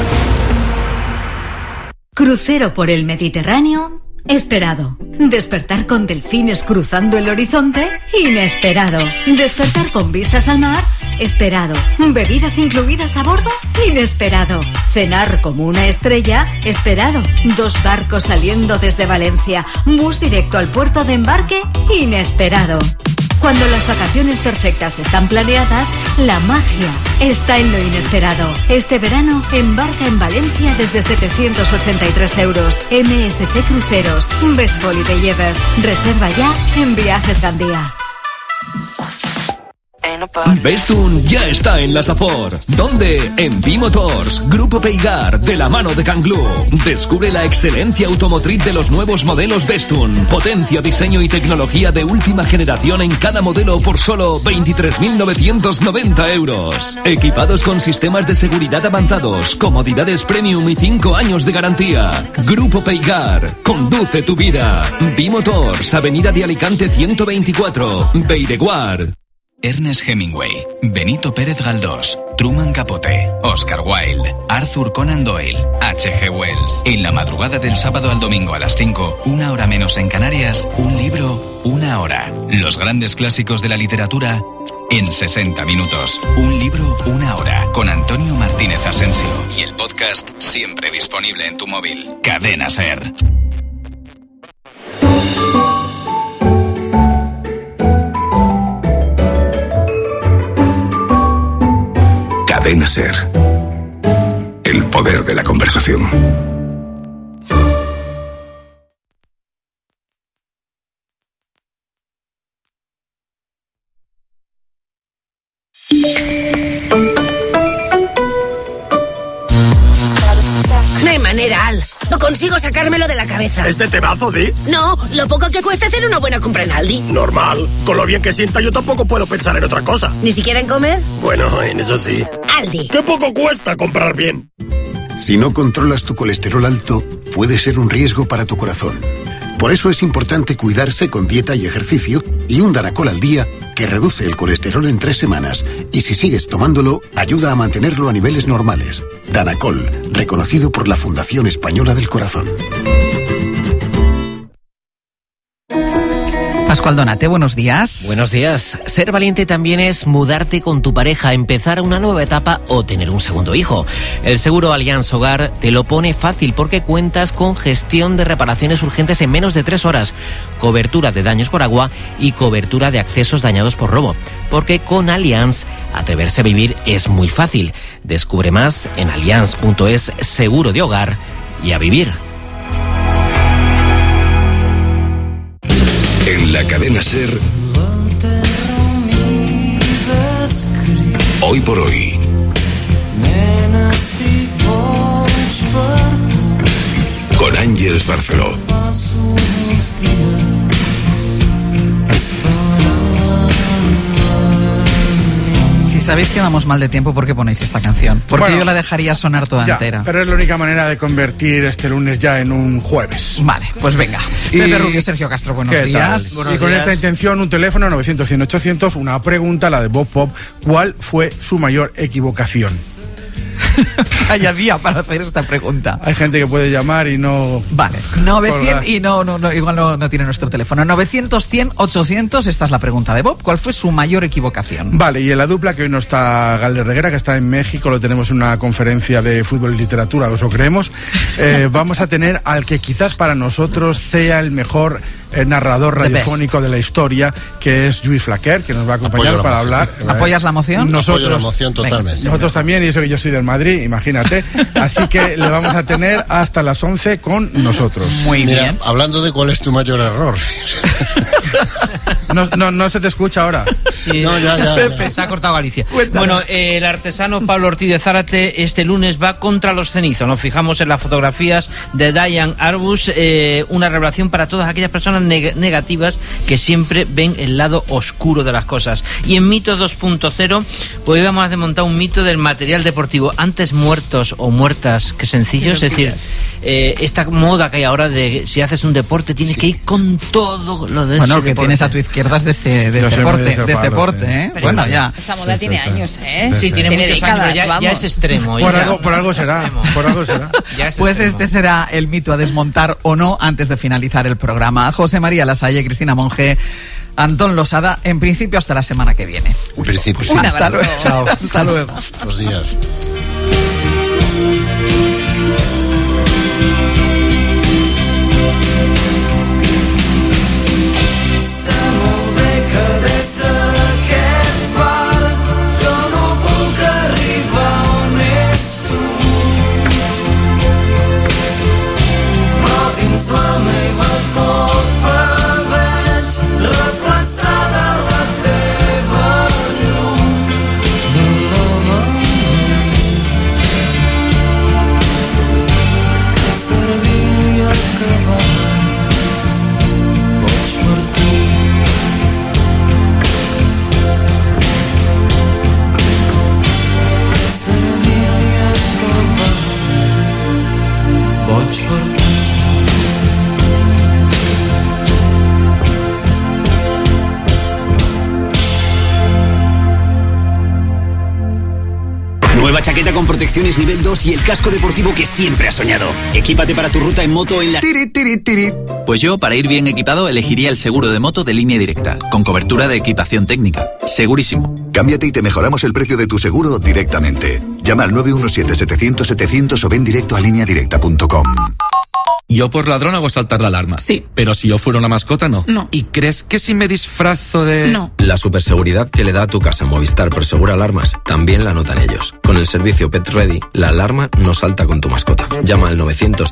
Crucero por el Mediterráneo, esperado. Despertar con delfines cruzando el horizonte, inesperado. Despertar con vistas al mar, esperado. Bebidas incluidas a bordo, inesperado. Cenar como una estrella, esperado. 2 barcos saliendo desde Valencia, bus directo al puerto de embarque, inesperado. Cuando las vacaciones perfectas están planeadas, la magia está en lo inesperado. Este verano, embarca en Valencia desde 783 euros. MSC Cruceros. Best Holiday Ever. Reserva ya en Viajes Gandía. Bestun ya está en la Safor. ¿Dónde? En Bimotors, Grupo Peigar, de la mano de Canglú. Descubre la excelencia automotriz de los nuevos modelos Bestun. Potencia, diseño y tecnología de última generación en cada modelo por solo 23.990 euros. Equipados con sistemas de seguridad avanzados, comodidades premium y 5 años de garantía. Grupo Peigar, conduce tu vida. Bimotors, Avenida de Alicante 124, Beireguar. Ernest Hemingway, Benito Pérez Galdós, Truman Capote, Oscar Wilde, Arthur Conan Doyle, H.G. Wells. En la madrugada del sábado al domingo a las 5, 1 hora menos en Canarias, un libro, 1 hora. Los grandes clásicos de la literatura en 60 minutos. Un libro, 1 hora. Con Antonio Martínez Asensio. Y el podcast siempre disponible en tu móvil. Cadena SER. Cadena SER. El poder de la conversación. No hay manera, Al. No consigo sacármelo de la cabeza. ¿Este temazo, Di? No, lo poco que cuesta hacer una buena compra en Aldi. Normal. Con lo bien que sienta, yo tampoco puedo pensar en otra cosa. ¿Ni siquiera en comer? Bueno, en eso sí. Aldi. ¿Qué poco cuesta comprar bien? Si no controlas tu colesterol alto, puede ser un riesgo para tu corazón. Por eso es importante cuidarse con dieta y ejercicio y un Danacol al día que reduce el colesterol en 3 semanas y si sigues tomándolo, ayuda a mantenerlo a niveles normales. Danacol, reconocido por la Fundación Española del Corazón. Pascual Donate, buenos días. Buenos días. Ser valiente también es mudarte con tu pareja, empezar una nueva etapa o tener un segundo hijo. El seguro Allianz Hogar te lo pone fácil porque cuentas con gestión de reparaciones urgentes en menos de 3 horas, cobertura de daños por agua y cobertura de accesos dañados por robo. Porque con Allianz, atreverse a vivir es muy fácil. Descubre más en allianz.es, seguro de hogar y a vivir. En la cadena SER, hoy por hoy. Con Ángeles Barceló. Si sabéis que vamos mal de tiempo, ¿por qué ponéis esta canción? Porque Bueno, yo la dejaría sonar toda Ya, entera. pero es la única manera de convertir este lunes ya en un jueves. Vale, pues venga. Pepe Rubio, Sergio Castro, buenos ¿Qué días. tal? Y con esta intención, un teléfono 900-100-800, una pregunta, la de Bob Pop. ¿Cuál fue su mayor equivocación? Vaya día para hacer esta pregunta. Hay gente que puede llamar y no... Vale, 900 y no, igual no tiene nuestro teléfono. 900-100-800, esta es la pregunta de Bob. ¿Cuál fue su mayor equivocación? Vale, y en la dupla, que hoy no está Galder Reguera, que está en México, lo tenemos en una conferencia de fútbol y literatura, os lo creemos, vamos a tener al que quizás para nosotros sea el mejor narrador radiofónico de la historia, que es Lluís Flaquer, que nos va a acompañar para hablar. ¿Apoyas la moción? Nosotros, Apoyo la moción totalmente. Venga, nosotros también, y eso que yo soy del Madrid, imagínate. Así que le vamos a tener hasta las 11 con nosotros. Muy Mira, bien. hablando de cuál es tu mayor error. No se te escucha ahora. Sí, No, ya. Se ha cortado Galicia. Cuéntanos. Bueno, el artesano Pablo Ortiz de Zárate este lunes va contra los cenizos. Nos fijamos en las fotografías de Diane Arbus, una revelación para todas aquellas personas personas negativas que siempre ven el lado oscuro de las cosas. Y en Mito 2.0, pues vamos a desmontar un mito del material deportivo. Antes muertos o muertas que sencillos, es decir, esta moda que hay ahora de si haces un deporte tienes que ir con todo lo de bueno, que deporte. Tienes a tu izquierda es de este deporte, ¿eh? Pero bueno, ya. Esa moda tiene años, ¿eh? Sí, tiene muchos décadas, años, pero ya es extremo. Por algo será. Pues este será el mito a desmontar o no antes de finalizar el programa. José María Lasalle, Cristina Monge, Antón Losada, en principio hasta la semana que viene. En principio, sí. Hasta luego. Chao. Hasta luego. Buenos días. Nueva chaqueta con protecciones nivel 2 y el casco deportivo que siempre has soñado. Equípate para tu ruta en moto en la... Pues yo, para ir bien equipado, elegiría el seguro de moto de Línea Directa, con cobertura de equipación técnica. Segurísimo. Cámbiate y te mejoramos el precio de tu seguro directamente. Llama al 917-700-700 o ven directo a lineadirecta.com. Yo por ladrón hago saltar la alarma. Sí. Pero si yo fuera una mascota, no. No. ¿Y crees que si me disfrazo de...? No. La superseguridad que le da a tu casa Movistar Prosegura Alarmas también la notan ellos. Con el servicio Pet Ready, la alarma no salta con tu mascota. Llama al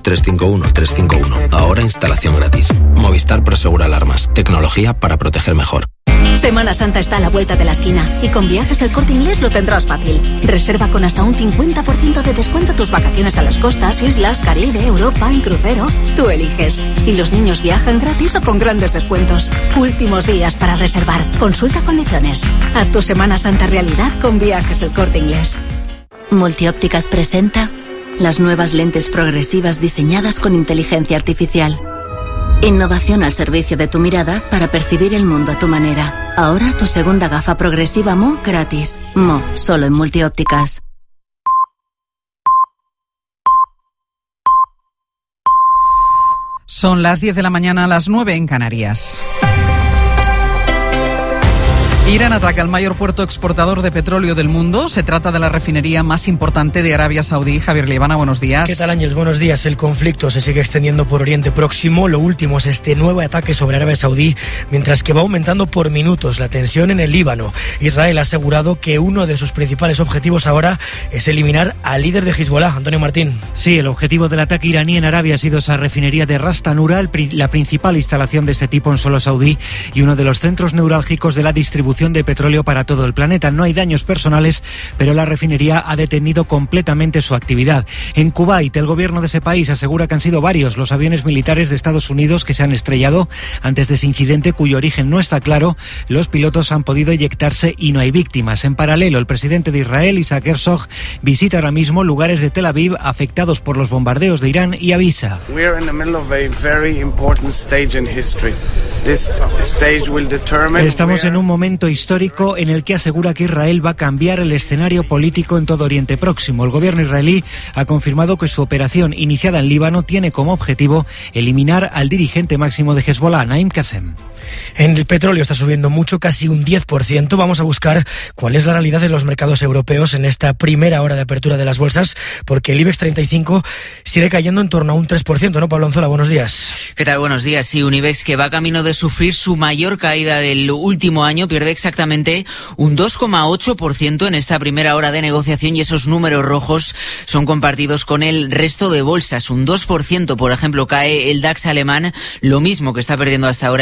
900-351-351. Ahora instalación gratis. Movistar Prosegura Alarmas. Tecnología para proteger mejor. Semana Santa está a la vuelta de la esquina y con Viajes El Corte Inglés lo tendrás fácil. Reserva con hasta un 50% de descuento tus vacaciones a las costas, islas, Caribe, Europa, en crucero. Tú eliges. Y los niños viajan gratis o con grandes descuentos. Últimos días para reservar. Consulta condiciones. Haz tu Semana Santa realidad con Viajes El Corte Inglés. Multiópticas presenta las nuevas lentes progresivas diseñadas con inteligencia artificial. Innovación al servicio de tu mirada para percibir el mundo a tu manera. Ahora tu segunda gafa progresiva Mo gratis. Mo, solo en Multiópticas. Son las 10 de la mañana, las 9 en Canarias. Irán ataca el mayor puerto exportador de petróleo del mundo. Se trata de la refinería más importante de Arabia Saudí. Javier Liebana, buenos días. ¿Qué tal, Ángel? Buenos días. El conflicto se sigue extendiendo por Oriente Próximo. Lo último es este nuevo ataque sobre Arabia Saudí, mientras que va aumentando por minutos la tensión en el Líbano. Israel ha asegurado que uno de sus principales objetivos ahora es eliminar al líder de Hezbollah, Antonio Martín. Sí, el objetivo del ataque iraní en Arabia ha sido esa refinería de Ras Tanura, la principal instalación de este tipo en suelo saudí y uno de los centros neurálgicos de la distribución de petróleo para todo el planeta. No hay daños personales, pero la refinería ha detenido completamente su actividad. En Kuwait, el gobierno de ese país asegura que han sido varios los aviones militares de Estados Unidos que se han estrellado antes de ese incidente, cuyo origen no está claro. Los pilotos han podido eyectarse y no hay víctimas. En paralelo, el presidente de Israel, Isaac Herzog, visita ahora mismo lugares de Tel Aviv afectados por los bombardeos de Irán y avisa: estamos en un momento histórico en el que asegura que Israel va a cambiar el escenario político en todo Oriente Próximo. El gobierno israelí ha confirmado que su operación iniciada en Líbano tiene como objetivo eliminar al dirigente máximo de Hezbollah, Naim Qassem. En el petróleo está subiendo mucho, casi un 10%. Vamos a buscar cuál es la realidad de los mercados europeos en esta primera hora de apertura de las bolsas, porque el IBEX 35 sigue cayendo en torno a un 3%, ¿no, Pablo Anzola? Buenos días. ¿Qué tal? Buenos días. Sí, un IBEX que va camino de sufrir su mayor caída del último año, pierde exactamente un 2,8% en esta primera hora de negociación, y esos números rojos son compartidos con el resto de bolsas. Un 2%, por ejemplo, cae el DAX alemán, lo mismo que está perdiendo hasta ahora el principal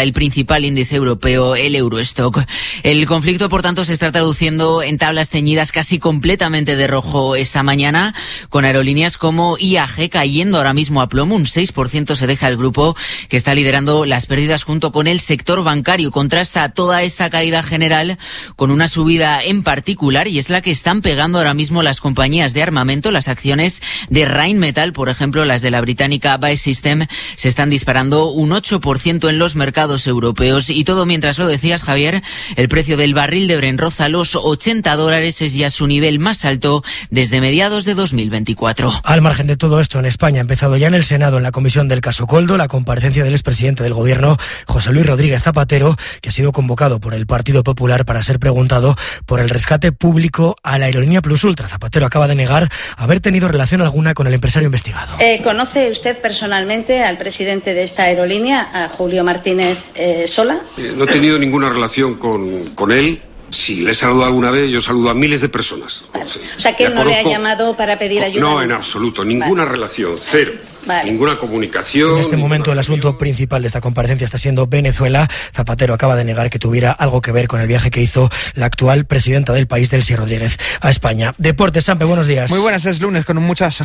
principal índice europeo, el Eurostock. El conflicto, por tanto, se está traduciendo en tablas teñidas casi completamente de rojo esta mañana, con aerolíneas como IAG cayendo ahora mismo a plomo. Un 6% se deja el grupo, que está liderando las pérdidas junto con el sector bancario. Contrasta toda esta caída general con una subida en particular, y es la que están pegando ahora mismo las compañías de armamento. Las acciones de Rheinmetall, por ejemplo, las de la británica BAE System, se están disparando un 8% en los mercados europeos. Y todo mientras, lo decías, Javier, el precio del barril de Brent roza los $80, es ya su nivel más alto desde mediados de 2024. Al margen de todo esto, en España ha empezado ya en el Senado, en la comisión del caso Coldo, la comparecencia del expresidente del Gobierno, José Luis Rodríguez Zapatero, que ha sido convocado por el Partido Popular para ser preguntado por el rescate público a la aerolínea Plus Ultra. Zapatero acaba de negar haber tenido relación alguna con el empresario investigado. ¿Conoce usted personalmente al presidente de esta aerolínea, a Julio Martínez Sola? No he tenido ninguna relación con él. Si le he saludado alguna vez, yo saludo a miles de personas. Vale. O sea, que él no le ha llamado para pedir ayuda. No, en absoluto. Ninguna relación. Cero. Vale. Ninguna comunicación. En este momento el asunto principal de esta comparecencia está siendo Venezuela. Zapatero acaba de negar que tuviera algo que ver con el viaje que hizo la actual presidenta del país, Delcy Rodríguez, a España. Deportes, Sampe, buenos días. Muy buenas, es lunes con muchas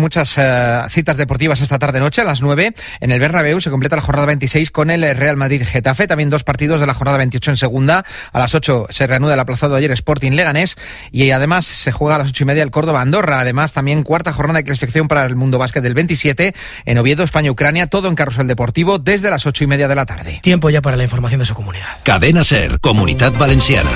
citas deportivas esta tarde-noche. A las 9 en el Bernabéu se completa la jornada 26 con el Real Madrid-Getafe. También 2 partidos de la jornada 28 en segunda. A las 8 se reanuda el aplazado ayer Sporting Leganés, y además se juega a las 8:30 el Córdoba-Andorra. Además, también cuarta jornada de clasificación para el Mundo Básquet del 27 en Oviedo, España-Ucrania, todo en Carrusel Deportivo desde las 8:30 de la tarde. Tiempo ya para la información de su comunidad. Cadena SER, Comunidad Valenciana.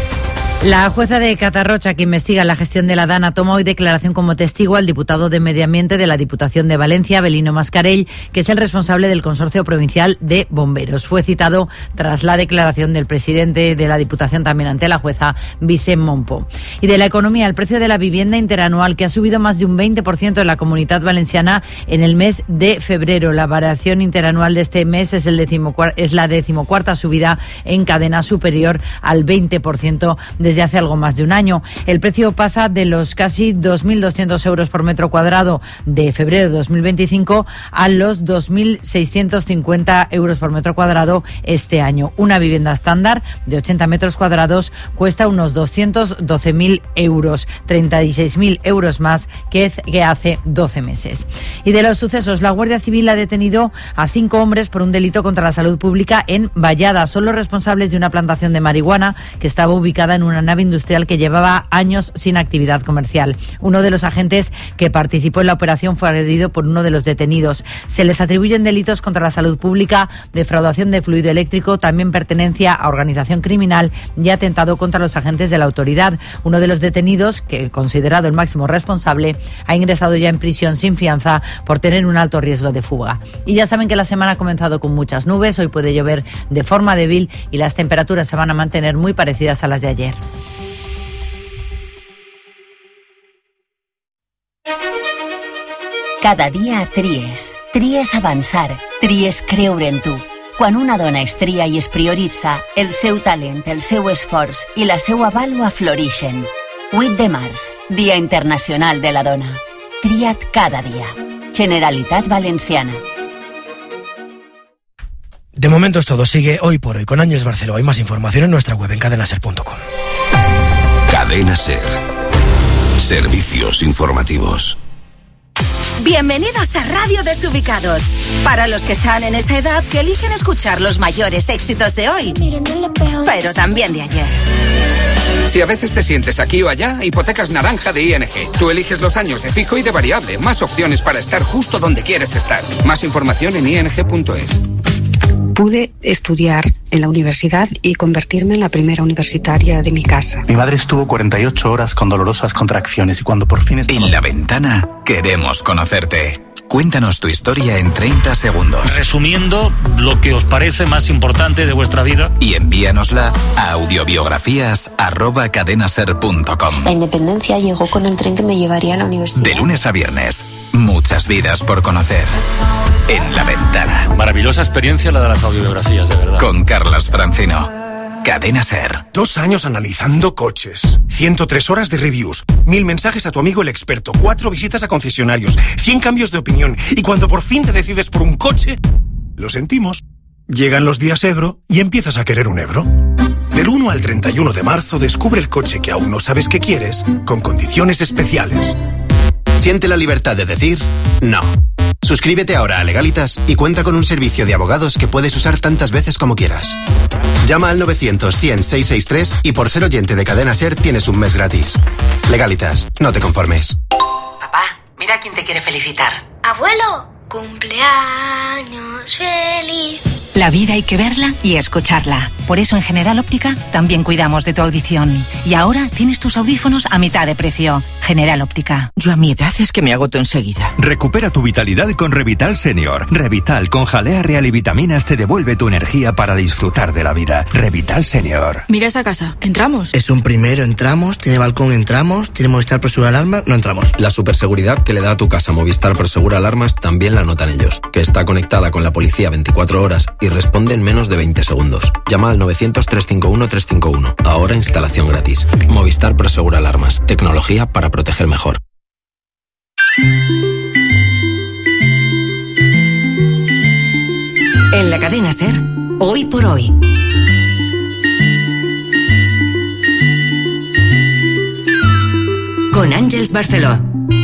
La jueza de Catarrocha, que investiga la gestión de la DANA, toma hoy declaración como testigo al diputado de Medio Ambiente de la Diputación de Valencia, Belino Mascarell, que es el responsable del Consorcio Provincial de Bomberos. Fue citado tras la declaración del presidente de la Diputación también ante la jueza, Vicent Monpó. Y de la economía, el precio de la vivienda interanual, que ha subido más de un 20% en la Comunidad Valenciana en el mes de febrero. La variación interanual de este mes es la 14ª subida en cadena, superior al 20% desde hace algo más de un año. El precio pasa de los casi 2.200 euros por metro cuadrado de febrero de 2025 a los 2.650 euros por metro cuadrado este año. Una vivienda estándar de 80 metros cuadrados cuesta unos 212.000 euros, 36.000 euros más que hace 12 meses. Y de los sucesos, la Guardia Civil ha detenido a 5 hombres por un delito contra la salud pública en Vallada. Son los responsables de una plantación de marihuana que estaba ubicada en una nave industrial que llevaba años sin actividad comercial. Uno de los agentes que participó en la operación fue agredido por uno de los detenidos. Se les atribuyen delitos contra la salud pública, defraudación de fluido eléctrico, también pertenencia a organización criminal y atentado contra los agentes de la autoridad. Uno de los detenidos, que considerado el máximo responsable, ha ingresado ya en prisión sin fianza por tener un alto riesgo de fuga. Y ya saben que la semana ha comenzado con muchas nubes, hoy puede llover de forma débil y las temperaturas se van a mantener muy parecidas a las de ayer. Cada dia tries. Tries avançar. Tries creure en tu. Quan una dona es tria i es prioritza, el seu talent, el seu esforç i la seva vàlua florixen. 8 de març, Dia Internacional de la Dona. Tria't cada dia. Generalitat Valenciana. De momento es todo. Sigue Hoy por Hoy con Ángeles Barceló. Hay más información en nuestra web en cadenaser.com. Cadena SER. Servicios informativos. Bienvenidos a Radio Desubicados. Para los que están en esa edad que eligen escuchar los mayores éxitos de hoy, pero también de ayer. Si a veces te sientes aquí o allá, Hipotecas Naranja de ING. Tú eliges los años de fijo y de variable. Más opciones para estar justo donde quieres estar. Más información en ing.es. Pude estudiar en la universidad y convertirme en la primera universitaria de mi casa. Mi madre estuvo 48 horas con dolorosas contracciones y cuando por fin... En La Ventana queremos conocerte. Cuéntanos tu historia en 30 segundos. Resumiendo lo que os parece más importante de vuestra vida. Y envíanosla a audiobiografías@cadenaser.com. La independencia llegó con el tren que me llevaría a la universidad. De lunes a viernes, muchas vidas por conocer. En La Ventana. Maravillosa experiencia la de las audiobiografías, de verdad. Con Carlos Francino. Cadena SER. 2 años analizando coches, 103 horas de reviews, 1000 mensajes a tu amigo el experto, 4 visitas a concesionarios, 100 cambios de opinión, y cuando por fin te decides por un coche, lo sentimos, Llegan los días Ebro y empiezas a querer un Ebro. Del 1 al 31 de marzo descubre el coche que aún no sabes que quieres con condiciones especiales. Siente la libertad de decir no. Suscríbete ahora a Legalitas y cuenta con un servicio de abogados que puedes usar tantas veces como quieras. Llama al 900-100-663 y por ser oyente de Cadena SER tienes un mes gratis. Legalitas, no te conformes. Papá, mira quién te quiere felicitar. Abuelo, cumpleaños feliz. La vida hay que verla y escucharla. Por eso en General Óptica también cuidamos de tu audición. Y ahora tienes tus audífonos a mitad de precio. General Óptica. Yo a mi edad es que me agoto enseguida. Recupera tu vitalidad con Revital Senior. Revital con jalea real y vitaminas te devuelve tu energía para disfrutar de la vida. Revital Senior. Mira esa casa. ¿Entramos? Es un primero, entramos. Tiene balcón, entramos. Tiene Movistar Prosegur Alarma, no entramos. La superseguridad que le da a tu casa Movistar Prosegur Alarmas también la notan ellos. Que está conectada con la policía 24 horas y responde en menos de 20 segundos. Llama al 900-351-351. Ahora instalación gratis. Movistar Prosegur Alarmas. Tecnología para proteger mejor. En la cadena SER, hoy por hoy. Con Àngels Barceló.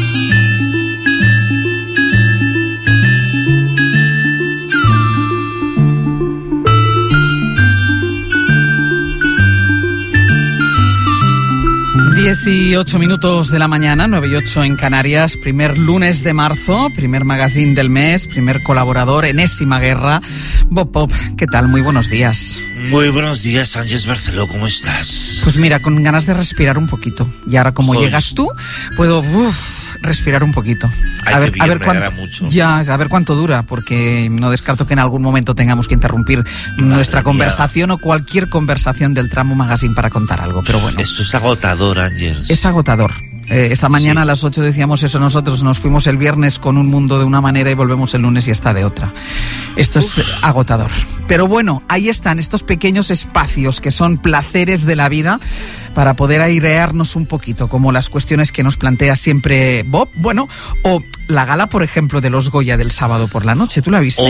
Dieciocho minutos de la mañana, 9:08 en Canarias, primer lunes de marzo, primer magazine del mes, primer colaborador, enésima guerra. Bob Pop, ¿qué tal? Muy buenos días. Muy buenos días, Àngels Barceló, ¿cómo estás? Pues mira, con ganas de respirar un poquito. Y ahora como llegas tú, puedo respirar un poquito. A ver cuánto dura, porque no descarto que en algún momento tengamos que interrumpir nuestra conversación o cualquier conversación del tramo magazine para contar algo, pero bueno. Esto es agotador, Àngels. Es agotador. Esta mañana a las 8 decíamos eso nosotros, nos fuimos el viernes con un mundo de una manera y volvemos el lunes y está de otra. Esto es agotador. Pero bueno, ahí están estos pequeños espacios que son placeres de la vida para poder airearnos un poquito, como las cuestiones que nos plantea siempre Bob, bueno, o la gala, por ejemplo, de los Goya del sábado por la noche. ¿Tú la viste?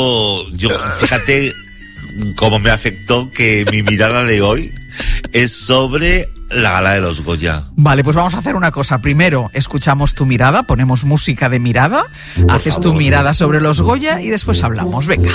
Fíjate cómo me afectó que mi mirada de hoy es sobre la gala de los Goya. Vale, pues vamos a hacer una cosa. Primero escuchamos tu mirada, ponemos música de mirada, haces tu mirada sobre los Goya y después hablamos. Venga.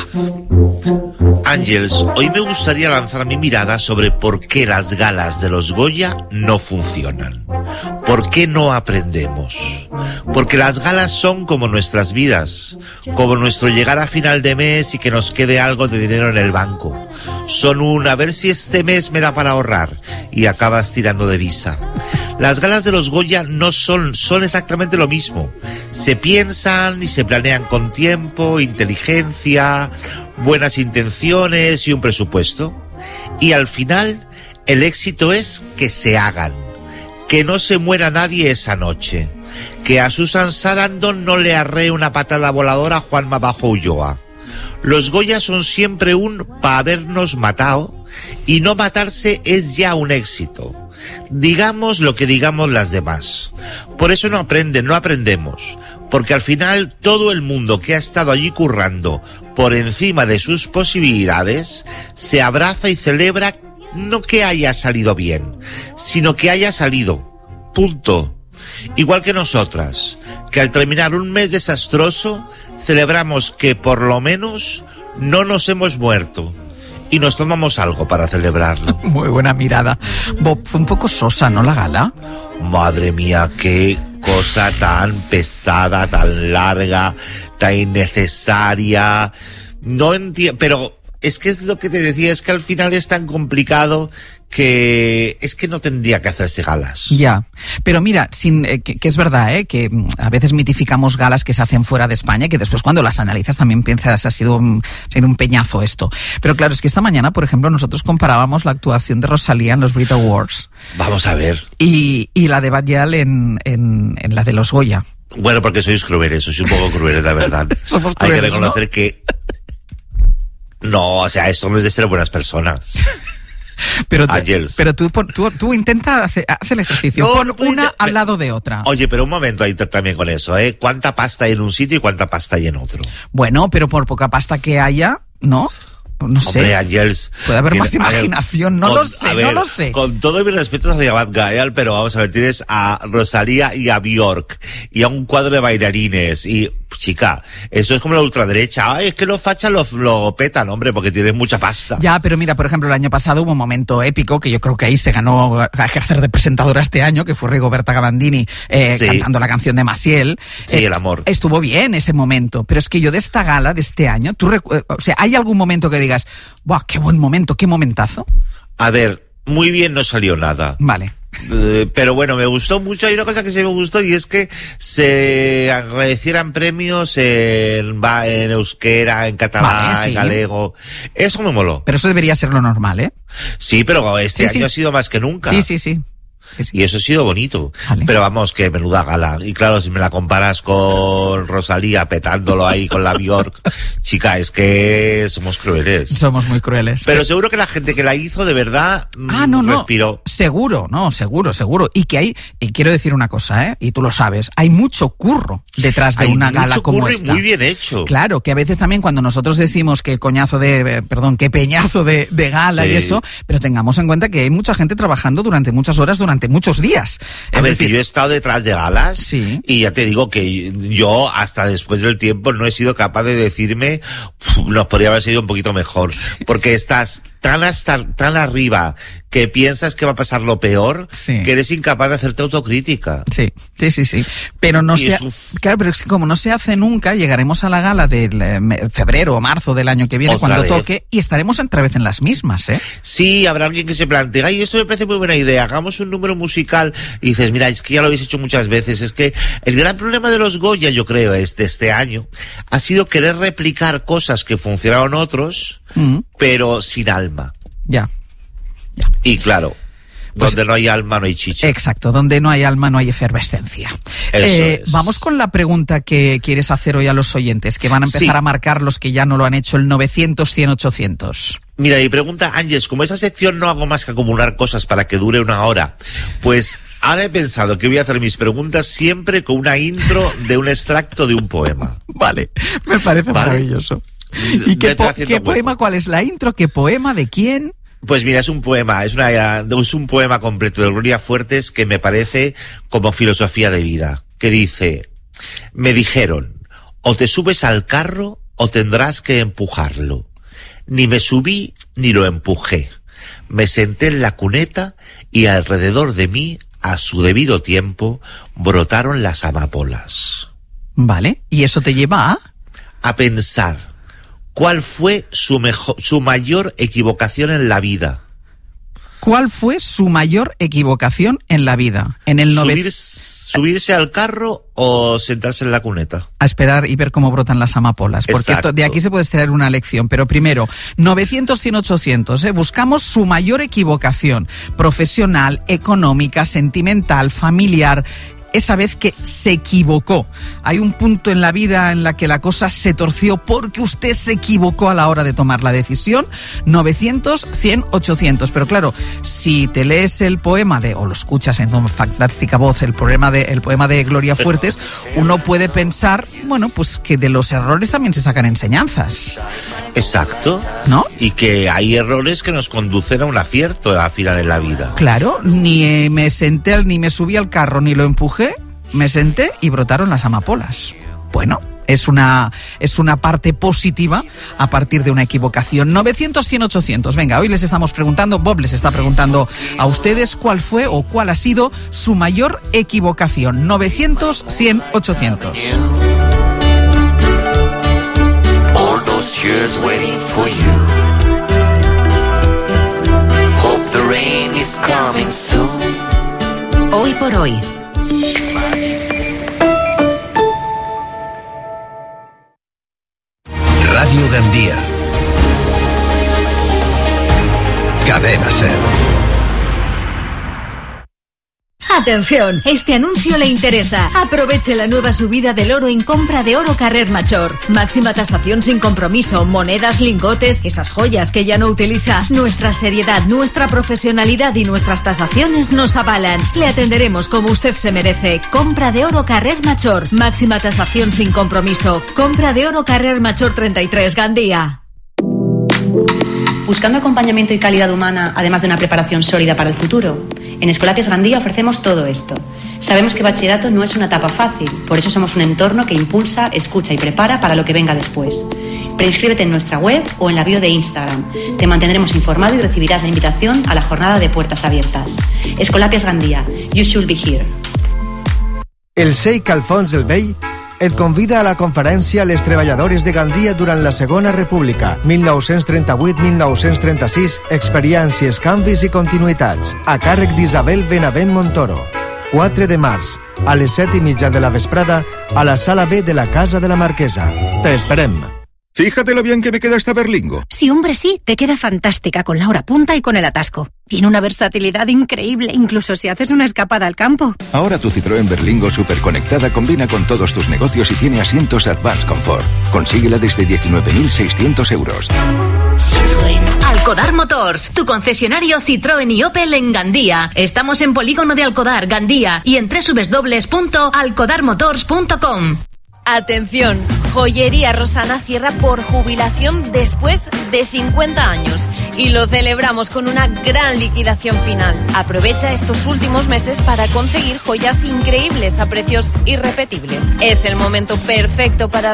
Àngels, hoy me gustaría lanzar mi mirada sobre por qué las galas de los Goya no funcionan. ¿Por qué no aprendemos? Porque las galas son como nuestras vidas, como nuestro llegar a final de mes y que nos quede algo de dinero en el banco. Son a ver si este mes me da para ahorrar y acabas tirando de visa. Las galas de los Goya no son exactamente lo mismo. Se piensan y se planean con tiempo, inteligencia, buenas intenciones y un presupuesto. Y al final, el éxito es que se hagan. Que no se muera nadie esa noche. Que a Susan Sarandon no le arree una patada voladora a Juanma Bajo Ulloa. Los Goya son siempre pa' habernos matado, y no matarse es ya un éxito. Digamos lo que digamos las demás. Por eso no aprendemos. Porque al final todo el mundo que ha estado allí currando por encima de sus posibilidades se abraza y celebra no que haya salido bien, sino que haya salido. Punto. Igual que nosotras, que al terminar un mes desastroso celebramos que por lo menos no nos hemos muerto. Y nos tomamos algo para celebrarlo. Muy buena mirada. Bob, fue un poco sosa, ¿no, la gala? Madre mía, qué cosa tan pesada, tan larga, tan innecesaria. No entiendo, pero es que es lo que te decía, es que al final es tan complicado que es que no tendría que hacerse galas. Ya, pero mira, que es verdad, que a veces mitificamos galas que se hacen fuera de España, que después cuando las analizas también piensas ha sido un peñazo esto. Pero claro, es que esta mañana, por ejemplo, nosotros comparábamos la actuación de Rosalía en los Brit Awards. Vamos a ver. Y la de Badial en la de los Goya. Bueno, porque sois crueles, sois un poco crueles, la verdad. Somos crueles, hay que reconocer, ¿no? Que... No, o sea, esto no es de ser buenas personas. Pero tú intenta hacer el ejercicio. Pon una al lado de otra. Oye, pero un momento ahí también con eso, ¿Cuánta pasta hay en un sitio y cuánta pasta hay en otro? Bueno, pero por poca pasta que haya, ¿no? No sé. Hombre, Ángels, puede haber más imaginación, no lo sé. Con todo mi respeto hacia Bad Gael, pero vamos a ver, tienes a Rosalía y a Björk y a un cuadro de bailarines y, chica, eso es como la ultraderecha. Ay, es que los fachas lo petan, hombre, porque tienes mucha pasta. Ya, pero mira, por ejemplo, el año pasado hubo un momento épico que yo creo que ahí se ganó a ejercer de presentadora este año, que fue Rigoberta Gabandini cantando la canción de Maciel. Sí, el amor. Estuvo bien ese momento, pero es que yo de esta gala, de este año, o sea, ¿hay algún momento que digas, ¡buah, qué buen momento, qué momentazo! A ver, muy bien no salió nada. Vale. Pero bueno, me gustó mucho. Hay una cosa que sí me gustó y es que se agradecieran premios en euskera, en catalán, en galego. Eso me moló. Pero eso debería ser lo normal, ¿eh? Sí, pero este año ha sido más que nunca. Sí. Y eso ha sido bonito. Vale. Pero vamos, que menuda gala. Y claro, si me la comparas con Rosalía petándolo ahí con la Björk, chica, es que somos crueles. Somos muy crueles. Pero seguro que la gente que la hizo de verdad respiró. Seguro. Y que y quiero decir una cosa, y tú lo sabes, hay mucho curro detrás de una gala como esta. Muy bien hecho. Claro, que a veces también cuando nosotros decimos que qué peñazo de gala y eso, pero tengamos en cuenta que hay mucha gente trabajando durante muchas horas, durante muchos días. A ver, que yo he estado detrás de galas y ya te digo que yo hasta después del tiempo no he sido capaz de decirme nos podría haber sido un poquito mejor, porque estás tan arriba que piensas que va a pasar lo peor, que eres incapaz de hacerte autocrítica. Sí. Pero claro, pero es que como no se hace nunca, llegaremos a la gala del febrero o marzo del año que viene, cuando toque, y estaremos otra vez en las mismas, ¿eh? Sí, habrá alguien que se plantea, y esto me parece muy buena idea, hagamos un número musical, y dices, mira, es que ya lo habéis hecho muchas veces, es que el gran problema de los Goya, yo creo, de este año, ha sido querer replicar cosas que funcionaron otros, pero sin alma. Ya. Y claro, donde no hay alma no hay chicha. Exacto, donde no hay alma no hay efervescencia. Vamos con la pregunta que quieres hacer hoy a los oyentes, que van a empezar a marcar los que ya no lo han hecho, el 900-100-800. Mira, mi pregunta, Ángeles, como esa sección no hago más que acumular cosas para que dure una hora, pues ahora he pensado que voy a hacer mis preguntas siempre con una intro de un extracto de un poema. Vale, me parece maravilloso. ¿Y qué poema? ¿Cuál es la intro? ¿Qué poema? ¿De quién? Pues mira, es un poema, es un poema completo de Gloria Fuertes que me parece como filosofía de vida, que dice: me dijeron, o te subes al carro o tendrás que empujarlo. Ni me subí ni lo empujé. Me senté en la cuneta y alrededor de mí, a su debido tiempo, brotaron las amapolas. Vale, ¿y eso te lleva a pensar cuál fue su mayor equivocación en la vida? ¿Cuál fue su mayor equivocación en la vida? En el ¿Subirse al carro o sentarse en la cuneta? A esperar y ver cómo brotan las amapolas. Porque esto, de aquí se puede extraer una lección. Pero primero, 900-100-800, buscamos su mayor equivocación profesional, económica, sentimental, familiar. Esa vez que se equivocó. Hay un punto en la vida en la que la cosa se torció porque usted se equivocó a la hora de tomar la decisión. 900-100-800. Pero claro, si te lees el poema o lo escuchas en una fantástica voz, el poema de Gloria Fuertes, uno puede pensar, bueno, pues que de los errores también se sacan enseñanzas. Exacto. ¿No? Y que hay errores que nos conducen a un acierto al final en la vida. Claro, ni me senté, ni me subí al carro, ni lo empujé, me senté y brotaron las amapolas. Bueno, es una parte positiva a partir de una equivocación. 900-100-800. Venga, hoy les estamos preguntando, Bob les está preguntando a ustedes cuál fue o cuál ha sido su mayor equivocación. 900-100-800. Years waiting for you. Hope the rain is coming soon. Hoy por hoy. Radio Gandía. Cadena SER. Atención, este anuncio le interesa. Aproveche la nueva subida del oro en compra de oro Carrer Major. Máxima tasación sin compromiso, monedas, lingotes, esas joyas que ya no utiliza. Nuestra seriedad, nuestra profesionalidad y nuestras tasaciones nos avalan. Le atenderemos como usted se merece. Compra de oro Carrer Major. Máxima tasación sin compromiso. Compra de oro Carrer Major 33, Gandía. Buscando acompañamiento y calidad humana, además de una preparación sólida para el futuro, en Escolapias Gandía ofrecemos todo esto. Sabemos que bachillerato no es una etapa fácil, por eso somos un entorno que impulsa, escucha y prepara para lo que venga después. Preinscríbete en nuestra web o en la bio de Instagram. Te mantendremos informado y recibirás la invitación a la jornada de puertas abiertas. Escolapias Gandía, you should be here. El Sheikh Alfons el Vell et convida a la conferència Les treballadores de Gandia durant la Segona República, 1938-1936, experiències, canvis i continuïtats, a càrrec d'Isabel Benavent Montoro. 4 de març, a les 7:30 de la vesprada, a la Sala B de la Casa de la Marquesa. Te esperem. Fíjate lo bien que me queda esta Berlingo. Sí, hombre, sí, te queda fantástica con la hora punta y con el atasco. Tiene una versatilidad increíble, incluso si haces una escapada al campo. Ahora tu Citroën Berlingo superconectada combina con todos tus negocios y tiene asientos Advanced Comfort. Consíguela desde 19.600 euros. Citroën. Alcodar Motors, tu concesionario Citroën y Opel en Gandía. Estamos en Polígono de Alcodar, Gandía, y en www.alcodarmotors.com. Atención, Joyería Rosana cierra por jubilación después de 50 años y lo celebramos con una gran liquidación final. Aprovecha estos últimos meses para conseguir joyas increíbles a precios irrepetibles. Es el momento perfecto para